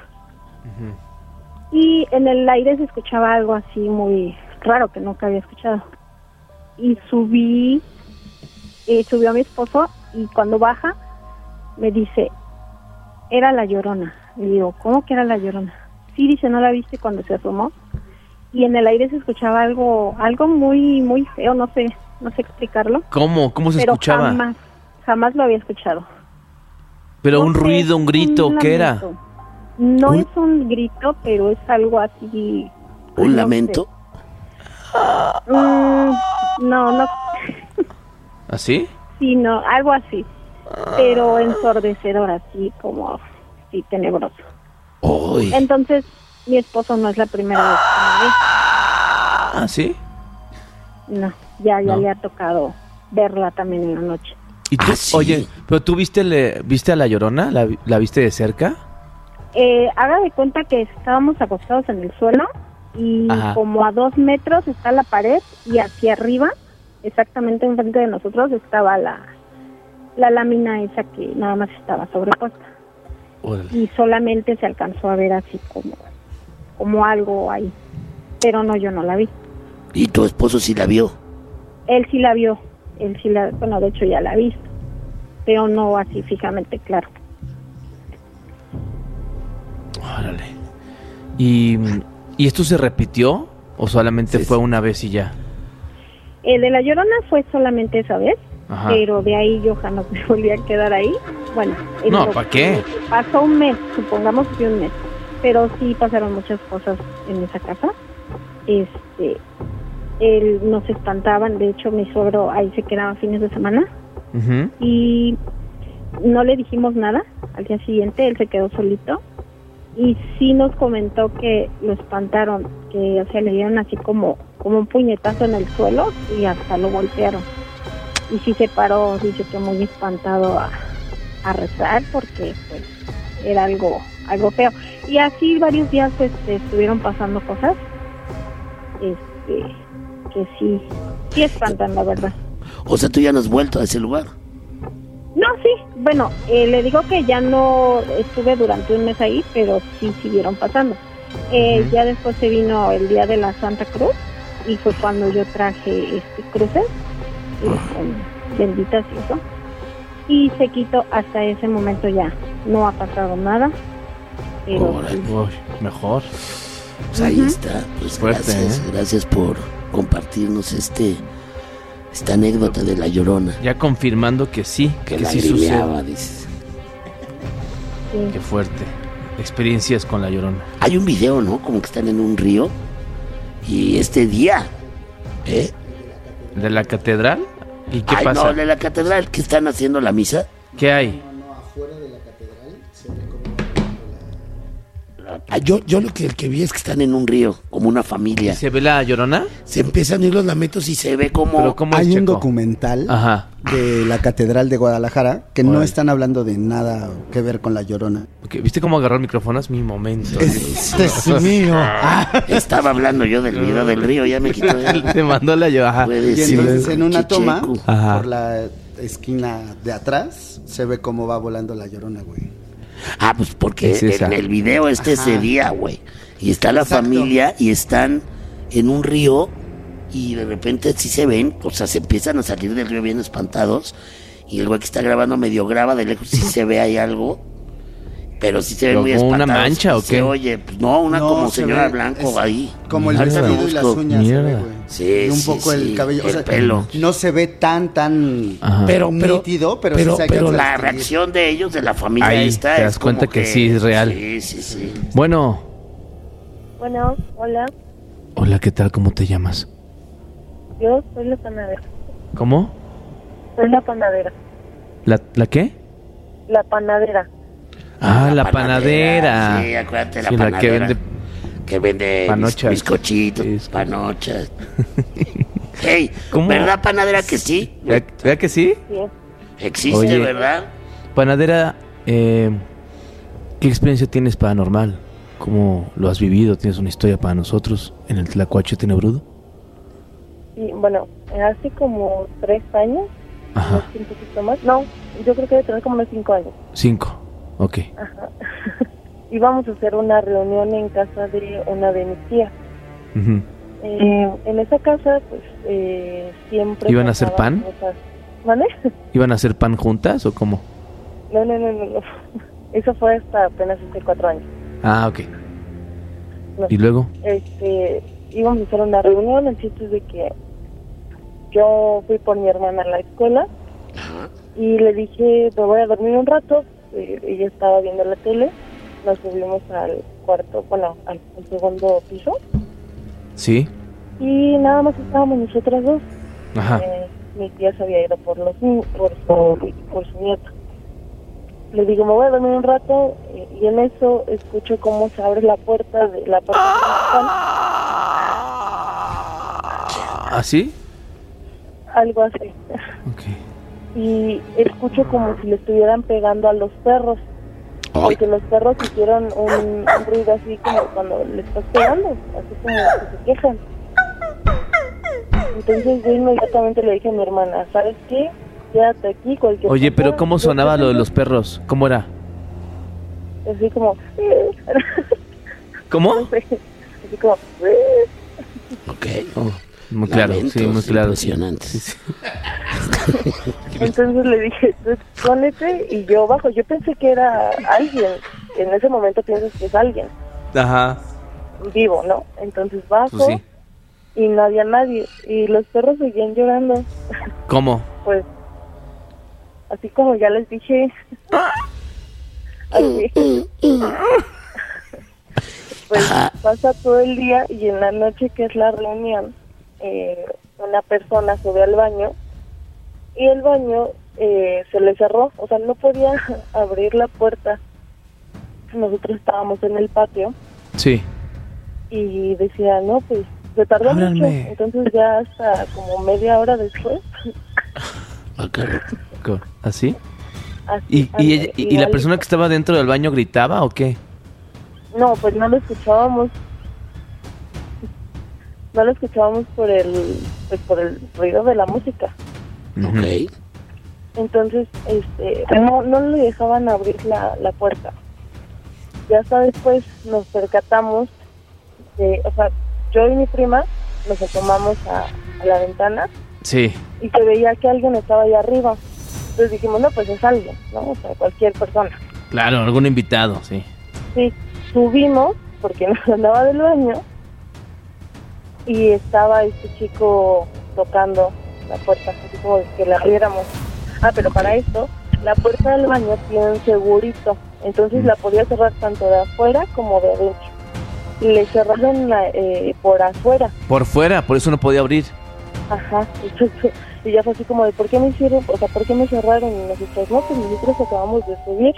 Y en el aire se escuchaba algo así muy raro que nunca había escuchado. Y subí, eh, subió a mi esposo y cuando baja me dice, era la Llorona. Y digo, ¿cómo que era la Llorona? Sí, dice, ¿no la viste cuando se asomó? Y en el aire se escuchaba algo algo muy muy feo, no sé, no sé explicarlo. ¿Cómo? ¿Cómo se pero escuchaba? jamás, jamás lo había escuchado. Pero No un sé, ruido, un grito, un ¿qué era? lamento. No es un grito, pero es algo así. ¿Un no lamento? sé. Mm, no, no, ¿Así? sí, no, algo así. Pero ensordecedor, así como, sí, tenebroso. Uy. Entonces, mi esposo no es la primera vez que me ve. ¿Ah, sí? No, ya, ya No. le ha tocado verla también en la noche. ¿Y tú, Ah, sí. oye, pero tú viste, le, viste a la Llorona? ¿La, la viste de cerca? Eh, haga de cuenta que estábamos acostados en el suelo y Ajá. como a dos metros está la pared y hacia arriba, exactamente enfrente de nosotros, estaba la, la lámina esa que nada más estaba sobrepuesta. Órale. Y solamente se alcanzó a ver así como, como algo ahí. Pero no, yo no la vi. ¿Y tu esposo sí la vio? Él sí la vio. Él sí la, bueno, de hecho ya la ha visto. Pero no así fijamente, claro. Órale. ¿Y, ¿Y esto se repitió o solamente Sí, fue sí. una vez y ya? El de la Llorona fue solamente esa vez. Ajá. Pero de ahí yo jamás me volví a quedar ahí. Bueno, en No, lo ¿para que qué? Pasó un mes, supongamos que un mes. Pero sí pasaron muchas cosas en esa casa. Este, él nos espantaban. De hecho, mi suegro ahí se quedaba fines de semana. Ujú. Y no le dijimos nada. Al día siguiente él se quedó solito. Y sí nos comentó que lo espantaron. Que, o sea, le dieron así como, como un puñetazo en el suelo y hasta lo voltearon. Y sí se paró, dice que muy espantado a, a rezar porque pues era algo algo feo. Y así varios días este, estuvieron pasando cosas este que sí, sí espantan, la verdad. O sea, tú ya no has vuelto a ese lugar. No, sí, bueno, eh, le digo que ya no estuve durante un mes ahí, pero sí siguieron pasando. Eh, Ujú. Ya después se vino el día de la Santa Cruz y fue cuando yo traje este cruces y con benditas y eso. Y se quitó hasta ese momento ya. No ha pasado nada. Pero Órale. sí. Uy, mejor. Pues ahí Ujú. está. Pues Fuerte, gracias, ¿eh? gracias por compartirnos este esta anécdota de la Llorona. Ya confirmando que sí, Que que la sí lagrimeaba, sucede. dices. Sí. Qué fuerte. Experiencias con la Llorona. Hay un video, ¿no? Como que están en un río. Y este día, ¿eh? ¿De la catedral? ¿Y qué Ay, pasa? no, de la catedral, que están haciendo la misa. ¿Qué hay? Ah, yo, yo lo que, el que vi es que están en un río, como una familia. ¿Se ve la Llorona? Se empiezan a ir los lamentos y se ve como... Pero ¿cómo es, Hay un Checo? documental Ajá. de la Catedral de Guadalajara que no Órale. están hablando de nada que ver con la Llorona. Ok, ¿viste cómo agarró el micrófono? Es mi momento. Este es mío. Estaba hablando yo del video del río, ya me quitó. ya. Te mandó la Llorona. Puede Y ser, entonces en una Chicheco. toma, Ajá. por la esquina de atrás, se ve cómo va volando la Llorona, güey. Ah, pues porque Es esa. en el video este Ajá. ese día, güey. Y está la Exacto. familia y están en un río y de repente sí se ven, o sea, se empiezan a salir del río bien espantados y el güey que está grabando medio graba de lejos, sí se ve ahí algo, pero sí se ve ¿Pero muy como espantados. una mancha o Se qué? oye, pues no, una No, como se señora ve, blanco es ahí. Como el Ahorita lo vestido y las busco. uñas, se ve, Mierda. güey. Sí, y un sí, poco sí, el cabello, o el sea, pelo. no se ve tan, tan Ajá. Pero, pero, nítido, pero, pero, sí se pero alcanza a la distinguir. reacción de ellos, de la familia Ahí, esta, te es das cuenta como que sí es real. Sí, sí, sí. Bueno, Bueno, hola, hola, ¿qué tal? ¿Cómo te llamas? yo soy la panadera. ¿Cómo? Soy la panadera. ¿La, ¿la qué? La panadera. Ah, la, panadera. Sí, acuérdate, la Sí, panadera. que vende que vende panochas. mis- bizcochitos, Sí. panochas. Hey, ¿Cómo? ¿verdad, panadera, que sí? ¿Vea, vea que sí? Sí. Existe, Oye. ¿verdad? Panadera, eh, ¿qué experiencia tienes paranormal? ¿Cómo lo has vivido? ¿Tienes una historia para nosotros en el Tlacuache Tenebrudo? Sí, bueno, hace como tres años, Ajá, un poquito más. No, yo creo que debe tener como unos cinco años. cinco. Ok. Ajá. Íbamos a hacer una reunión en casa de una de mis tías. Ujú. Eh, en esa casa, pues, eh, siempre... ¿Iban a hacer pasaban pan? cosas. ¿Vale? ¿Iban a hacer pan juntas o cómo? No, no, no, no, no. Eso fue hasta apenas hace cuatro años. Ah, ok. No. ¿Y luego? Este, íbamos a hacer una reunión, el chiste es de que yo fui por mi hermana a la escuela y le dije, me voy a dormir un rato. Eh, ella estaba viendo la tele, nos subimos al cuarto, bueno, al, al segundo piso ¿Sí? y nada más estábamos nosotras dos. Ajá. Eh, mi tía se había ido por los ni- por su, por su nieta. Le digo, me voy a dormir un rato eh, y en eso escucho cómo se abre la puerta de la parte principal. ¿Ah, sí? Algo así. Ok. y escucho como si le estuvieran pegando a los perros. Porque los perros hicieron un, un ruido así como cuando le estás pegando, así como que se quejan. Entonces yo inmediatamente le dije a mi hermana, ¿sabes qué? Quédate aquí, cualquier Oye, cosa, pero ¿cómo yo sonaba te lo de tengo". los perros? ¿Cómo era? Así como... ¿Cómo? No sé, así como... Ok. Muy claro, Lamentos sí, muy claro. impresionantes. Sí, sí. Entonces le dije, "Tú ponete", y yo bajo. Yo pensé que era alguien. En ese momento piensas que es alguien Ajá. vivo, ¿no? Entonces bajo Pues sí. y no había nadie. Y los perros seguían llorando. ¿Cómo? Pues, así como ya les dije. Así. Pues pasa todo el día y en la noche, que es la reunión, eh, una persona sube al baño y el baño eh, se le cerró, o sea, no podía abrir la puerta. Nosotros estábamos en el patio Sí. y decía, no, pues se tardó Ábranme. mucho, entonces ya hasta como media hora después. Co- ¿Así? así, ¿Y, y, ella- y- y la igual- persona que estaba dentro del baño gritaba o qué? No, pues no lo escuchábamos. No lo escuchábamos por el, pues por el ruido de la música. Ok. Entonces, este, no, no le dejaban abrir la, la puerta. Ya hasta después nos percatamos de, o sea, yo y mi prima nos asomamos a, a la ventana Sí. y se veía que alguien estaba allá arriba. Entonces dijimos, no, pues es alguien, ¿no? O sea, cualquier persona. Claro, algún invitado, sí. Sí, subimos porque nos andaba del baño y estaba este chico tocando la puerta, así como que la abriéramos. Ah, pero para esto, la puerta del baño tiene un segurito, entonces la podía cerrar tanto de afuera como de adentro. Y le cerraron la, eh, por afuera. Por fuera, por eso no podía abrir. Ajá, exacto. Y ya fue así como de, ¿por qué me hicieron? O sea, ¿por qué me cerraron? Y nosotros, no, pues nosotros acabamos de subir,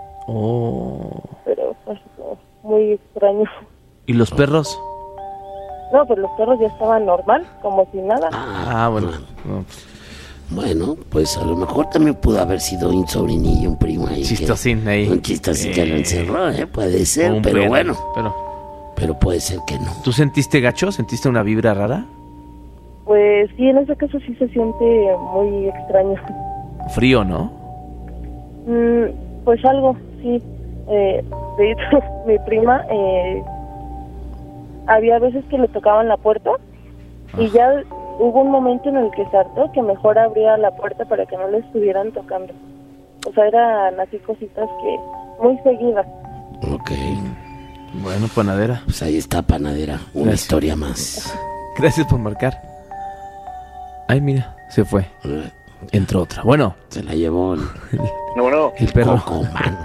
Oh. pero fue así como muy extraño. ¿Y los perros? No, pues los perros ya estaban normal, como si nada. Ah, bueno. No, pues, Bueno, pues a lo mejor también pudo haber sido un sobrinillo, un primo ahí. que- chistosín ahí. Un chistosín que lo Eh. encerró, ¿eh? Puede ser, un pero perro, bueno. Pero, Pero puede ser que no. ¿tú sentiste gacho? ¿Sentiste una vibra rara? Pues sí, en ese caso sí se siente muy extraño. Frío, ¿no? Mm, pues algo, sí. Eh, de hecho, mi prima, eh, había veces que le tocaban la puerta y ya hubo un momento en el que se hartó que mejor abría la puerta para que no le estuvieran tocando. O sea, eran así cositas que muy seguidas. Ok. Bueno, panadera. Pues ahí está, panadera. Una Gracias. historia más. Gracias por marcar. Ay, mira, se fue. Entró otra. Bueno. Se la llevó el, No, no. el perro. coco, mano.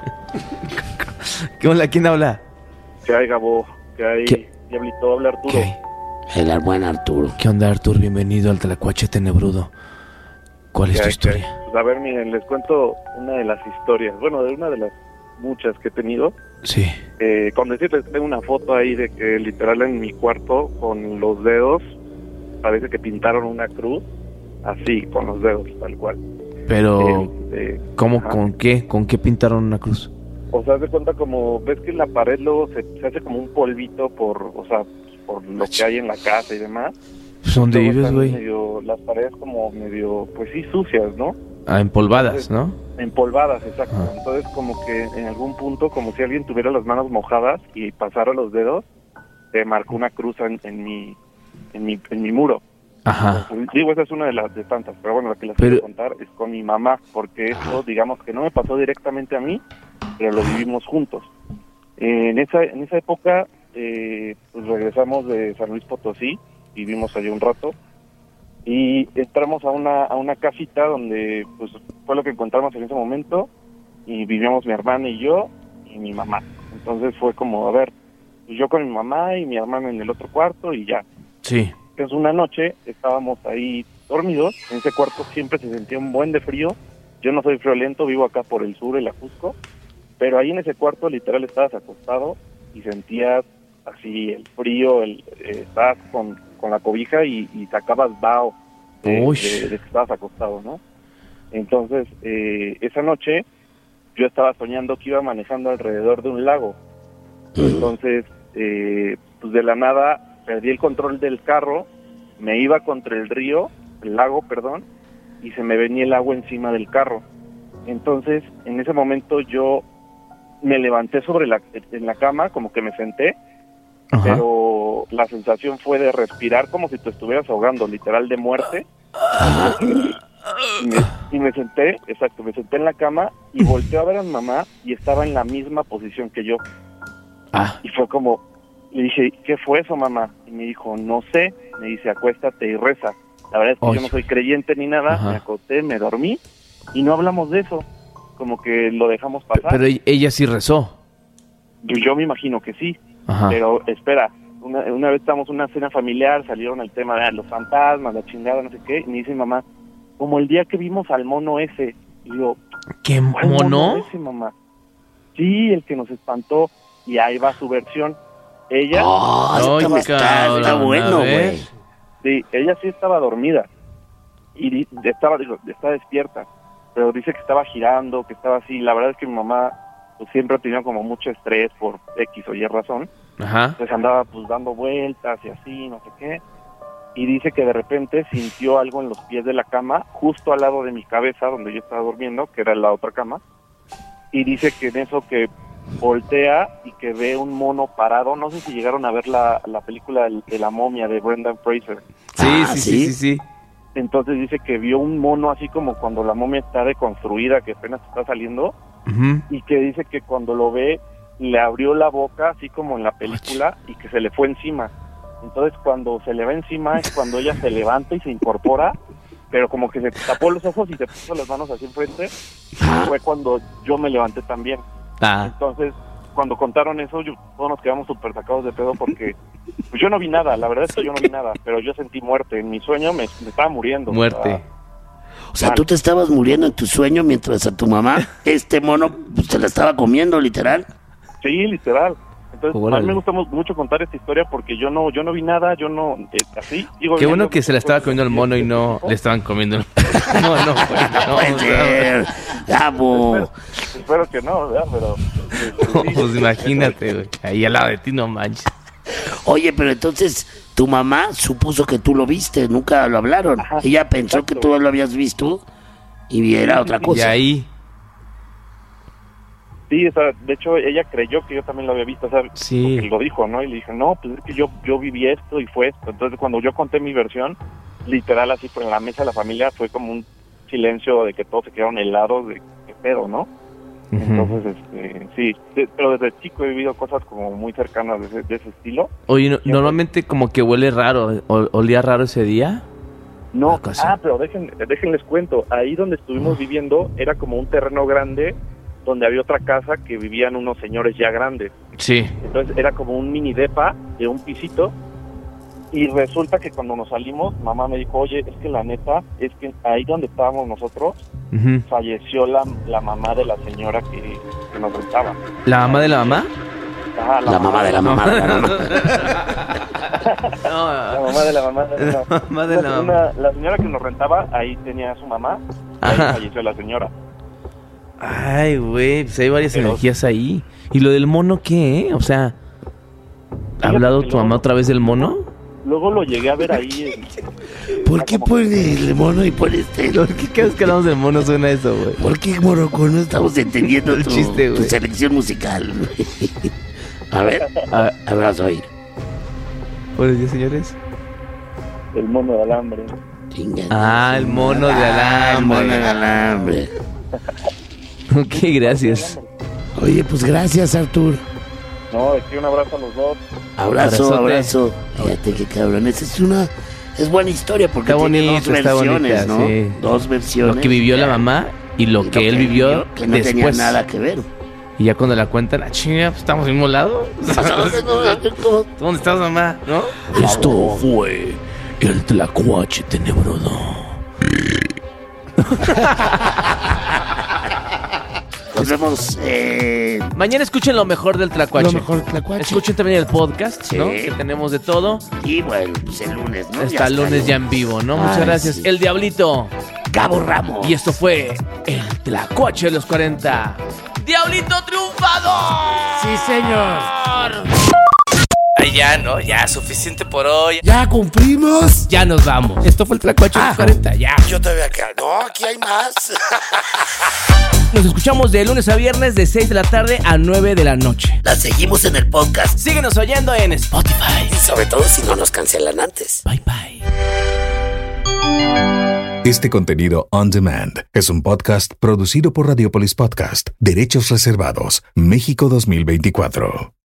¿Qué onda? ¿Quién habla? ¿Qué hay, Gabo? ¿Qué hay? ¿Qué? Diablito, habla Arturo. ¿Qué? El buen Arturo. ¿Qué onda, Artur? Bienvenido al Tlacuache Tenebrudo. ¿Cuál es ¿Qué tu hay, qué hay? historia? Pues a ver, miren, les cuento una de las historias. Bueno, de una de las muchas que he tenido. Sí. Eh, con decirles, tengo una foto ahí de que literal en mi cuarto, con los dedos, parece que pintaron una cruz, así, con los dedos, tal cual. Pero, Este, ¿cómo? ajá. ¿Con qué? ¿Con qué pintaron una cruz? O sea, haz de cuenta como, ves que en la pared luego se, se hace como un polvito por, o sea, por lo que hay en la casa y demás. ¿Dónde Luego vives, están güey? medio- las paredes como medio, pues sí, sucias, ¿no? Ah, empolvadas, ¿no? Empolvadas, exacto. Ah. Entonces como que en algún punto, como si alguien tuviera las manos mojadas y pasara los dedos, se marcó una cruz en, en mi, en mi, en mi muro. Ajá. Digo, esa es una de las de tantas, pero bueno, la que les Pero- quiero contar es con mi mamá, porque esto, digamos que no me pasó directamente a mí, pero lo vivimos juntos. Eh, en esa en esa época, eh, pues regresamos de San Luis Potosí, vivimos allí un rato, y entramos a una a una casita donde, pues, fue lo que encontramos en ese momento, y vivíamos mi hermana y yo, y mi mamá. Entonces fue como, a ver, pues yo con mi mamá y mi hermana en el otro cuarto, y ya. Sí. Entonces una noche estábamos ahí dormidos, en ese cuarto siempre se sentía un buen de frío. Yo no soy friolento, vivo acá por el sur, el Ajusco, pero ahí en ese cuarto literal estabas acostado y sentías así el frío, el, eh, estabas con, con la cobija y, y sacabas vaho de, Uy. de- de que estabas acostado, ¿no? Entonces, eh, esa noche yo estaba soñando que iba manejando alrededor de un lago. Entonces, eh, pues de la nada perdí el control del carro, me iba contra el río, el lago, perdón, y se me venía el agua encima del carro. Entonces, en ese momento yo me levanté sobre la, en la cama, como que me senté, Ajá. pero la sensación fue de respirar como si te estuvieras ahogando, literal de muerte. Y me, y me senté, exacto, me senté en la cama y volteé a ver a mi mamá y estaba en la misma posición que yo. Ah. Y fue como, le dije, ¿qué fue eso, mamá? Y me dijo, no sé. Me dice, acuéstate y reza. La verdad es que Oye. yo no soy creyente ni nada. Ajá. Me acosté, me dormí y no hablamos de eso. Como que lo dejamos pasar. Pero ella sí rezó. Yo, yo me imagino que sí. Ajá. Pero espera, una, una vez estábamos en una cena familiar, salieron el tema de los fantasmas, la chingada, no sé qué. Y me dice mamá, como el día que vimos al mono ese. Y yo, ¿qué ¿cuál mono? mono ese, mamá? Sí, el que nos espantó. Y ahí va su versión. Ella oh, estaba, está, está bueno, güey. Sí, ella sí estaba dormida y di, estaba digo, está despierta, pero dice que estaba girando, que estaba así. La verdad es que mi mamá pues siempre ha tenido como mucho estrés por X o Y razón. Ajá. Entonces andaba pues dando vueltas y así, no sé qué. Y dice que de repente sintió algo en los pies de la cama, justo al lado de mi cabeza, donde yo estaba durmiendo, que era la otra cama. Y dice que en eso que voltea y que ve un mono parado. No sé si llegaron a ver la, la película de, de La momia de Brendan Fraser. Sí, ah, sí, sí, sí, sí. Entonces dice que vio un mono así como cuando la momia está deconstruida, que apenas está saliendo, uh-huh. y que dice que cuando lo ve le abrió la boca así como en la película y que se le fue encima. Entonces cuando se le va encima es cuando ella se levanta y se incorpora, pero como que se tapó los ojos y se puso las manos así enfrente. Fue cuando yo me levanté también. Ah. Entonces, cuando contaron eso, yo, todos nos quedamos súper sacados de pedo porque pues yo no vi nada, la verdad es que yo no vi nada, pero yo sentí muerte. En mi sueño me, me estaba muriendo. Muerte. O sea, o sea, tú te estabas muriendo en tu sueño mientras a tu mamá, este mono, pues, se la estaba comiendo, literal. Sí, literal. Entonces, a mí me gusta mucho contar esta historia porque yo no yo no vi nada, yo no, eh, así. Digo, qué bueno que se la estaba comiendo el mono y no le estaban comiendo el no, no, no, puede ser. Gabo. Espero, espero que no, ¿verdad? Pero no, sí, pues imagínate, güey, ahí al lado de ti no manches. Oye, pero entonces tu mamá supuso que tú lo viste, nunca lo hablaron. Ajá, ella pensó exacto. que tú lo habías visto y era sí, otra cosa. Y ahí sí, o sea, de hecho ella creyó que yo también lo había visto, o sea, sí. porque lo dijo, ¿no? Y le dije, no, pues es que yo yo viví esto y fue esto. Entonces cuando yo conté mi versión, literal así por en la mesa de la familia fue como un silencio de que todos se quedaron helados de qué pedo, ¿no? Uh-huh. Entonces, este, sí, de, pero desde chico he vivido cosas como muy cercanas de ese, de ese estilo. Oye, no, normalmente como que huele raro, ¿o, olía raro ese día? No, ah, pero dejen, déjenles cuento, ahí donde estuvimos uh. viviendo era como un terreno grande donde había otra casa que vivían unos señores ya grandes. Sí. Entonces era como un mini depa de un pisito. Y resulta que cuando nos salimos, mamá me dijo, oye, es que la neta, es que ahí donde estábamos nosotros, uh-huh. falleció la, la mamá de la señora que, que nos rentaba. ¿La mamá de la mamá? Ah, la, la mamá de la mamá de la mamá. No, la mamá de la mamá de la mamá. mamá de la, una, una, la señora que nos rentaba, ahí tenía a su mamá, ahí falleció la señora. Ay, güey, pues hay varias Pero, energías ahí. ¿Y lo del mono qué? O sea, ¿ha hablado tu mamá otra vez del mono? Luego lo llegué a ver ahí. En, ¿Por qué pone el mono y pone este? ¿Por qué cada vez que hablamos del mono suena eso, güey? ¿Por qué, Morocco? No estamos entendiendo el tu, chiste, tu selección musical. A ver, a, a ver, vas a oír. Buenos días, señores. El mono de alambre. Chinga, ah, el mono de alambre. El mono de alambre. Ok, gracias. Oye, pues gracias, Artur. No, es que un abrazo a los dos. Abrazo, abrazo. Fíjate qué cabrón. Esa es una... Es buena historia porque está tiene bonito, dos versiones, bonita, ¿no? Sí. Dos versiones. Lo que vivió la mamá y lo, y lo que, que él vivió, vivió que no después. tenía nada que ver. Y ya cuando la cuentan, ah, chinga, pues estamos en el mismo lado. ¿Dónde estás, mamá? ¿No? Esto fue el Tlacuache tenebroso. Nos vemos. Eh... Mañana escuchen lo mejor del Tlacuache. Lo mejor del Tlacuache. Escuchen también el podcast, sí. ¿no? Que tenemos de todo. Y bueno, pues el lunes, ¿no? Hasta el lunes ya en vivo, ¿no? Ay, muchas gracias. Sí. El Diablito. Gabo Ramos. Y esto fue el Tlacuache de los cuarenta. ¡Diablito triunfador! Sí, señor. Ay, ya, ¿no? Ya, suficiente por hoy. ¿Ya cumplimos? Ya nos vamos. Esto fue el Tlacuache de los cuarenta, ya. Yo todavía acá. No, aquí hay más. Nos escuchamos de lunes a viernes de seis de la tarde a nueve de la noche. La seguimos en el podcast. Síguenos oyendo en Spotify. Y sobre todo si no nos cancelan antes. Bye, bye. Este contenido on demand es un podcast producido por Radiopolis Podcast, Derechos Reservados, México dos mil veinticuatro.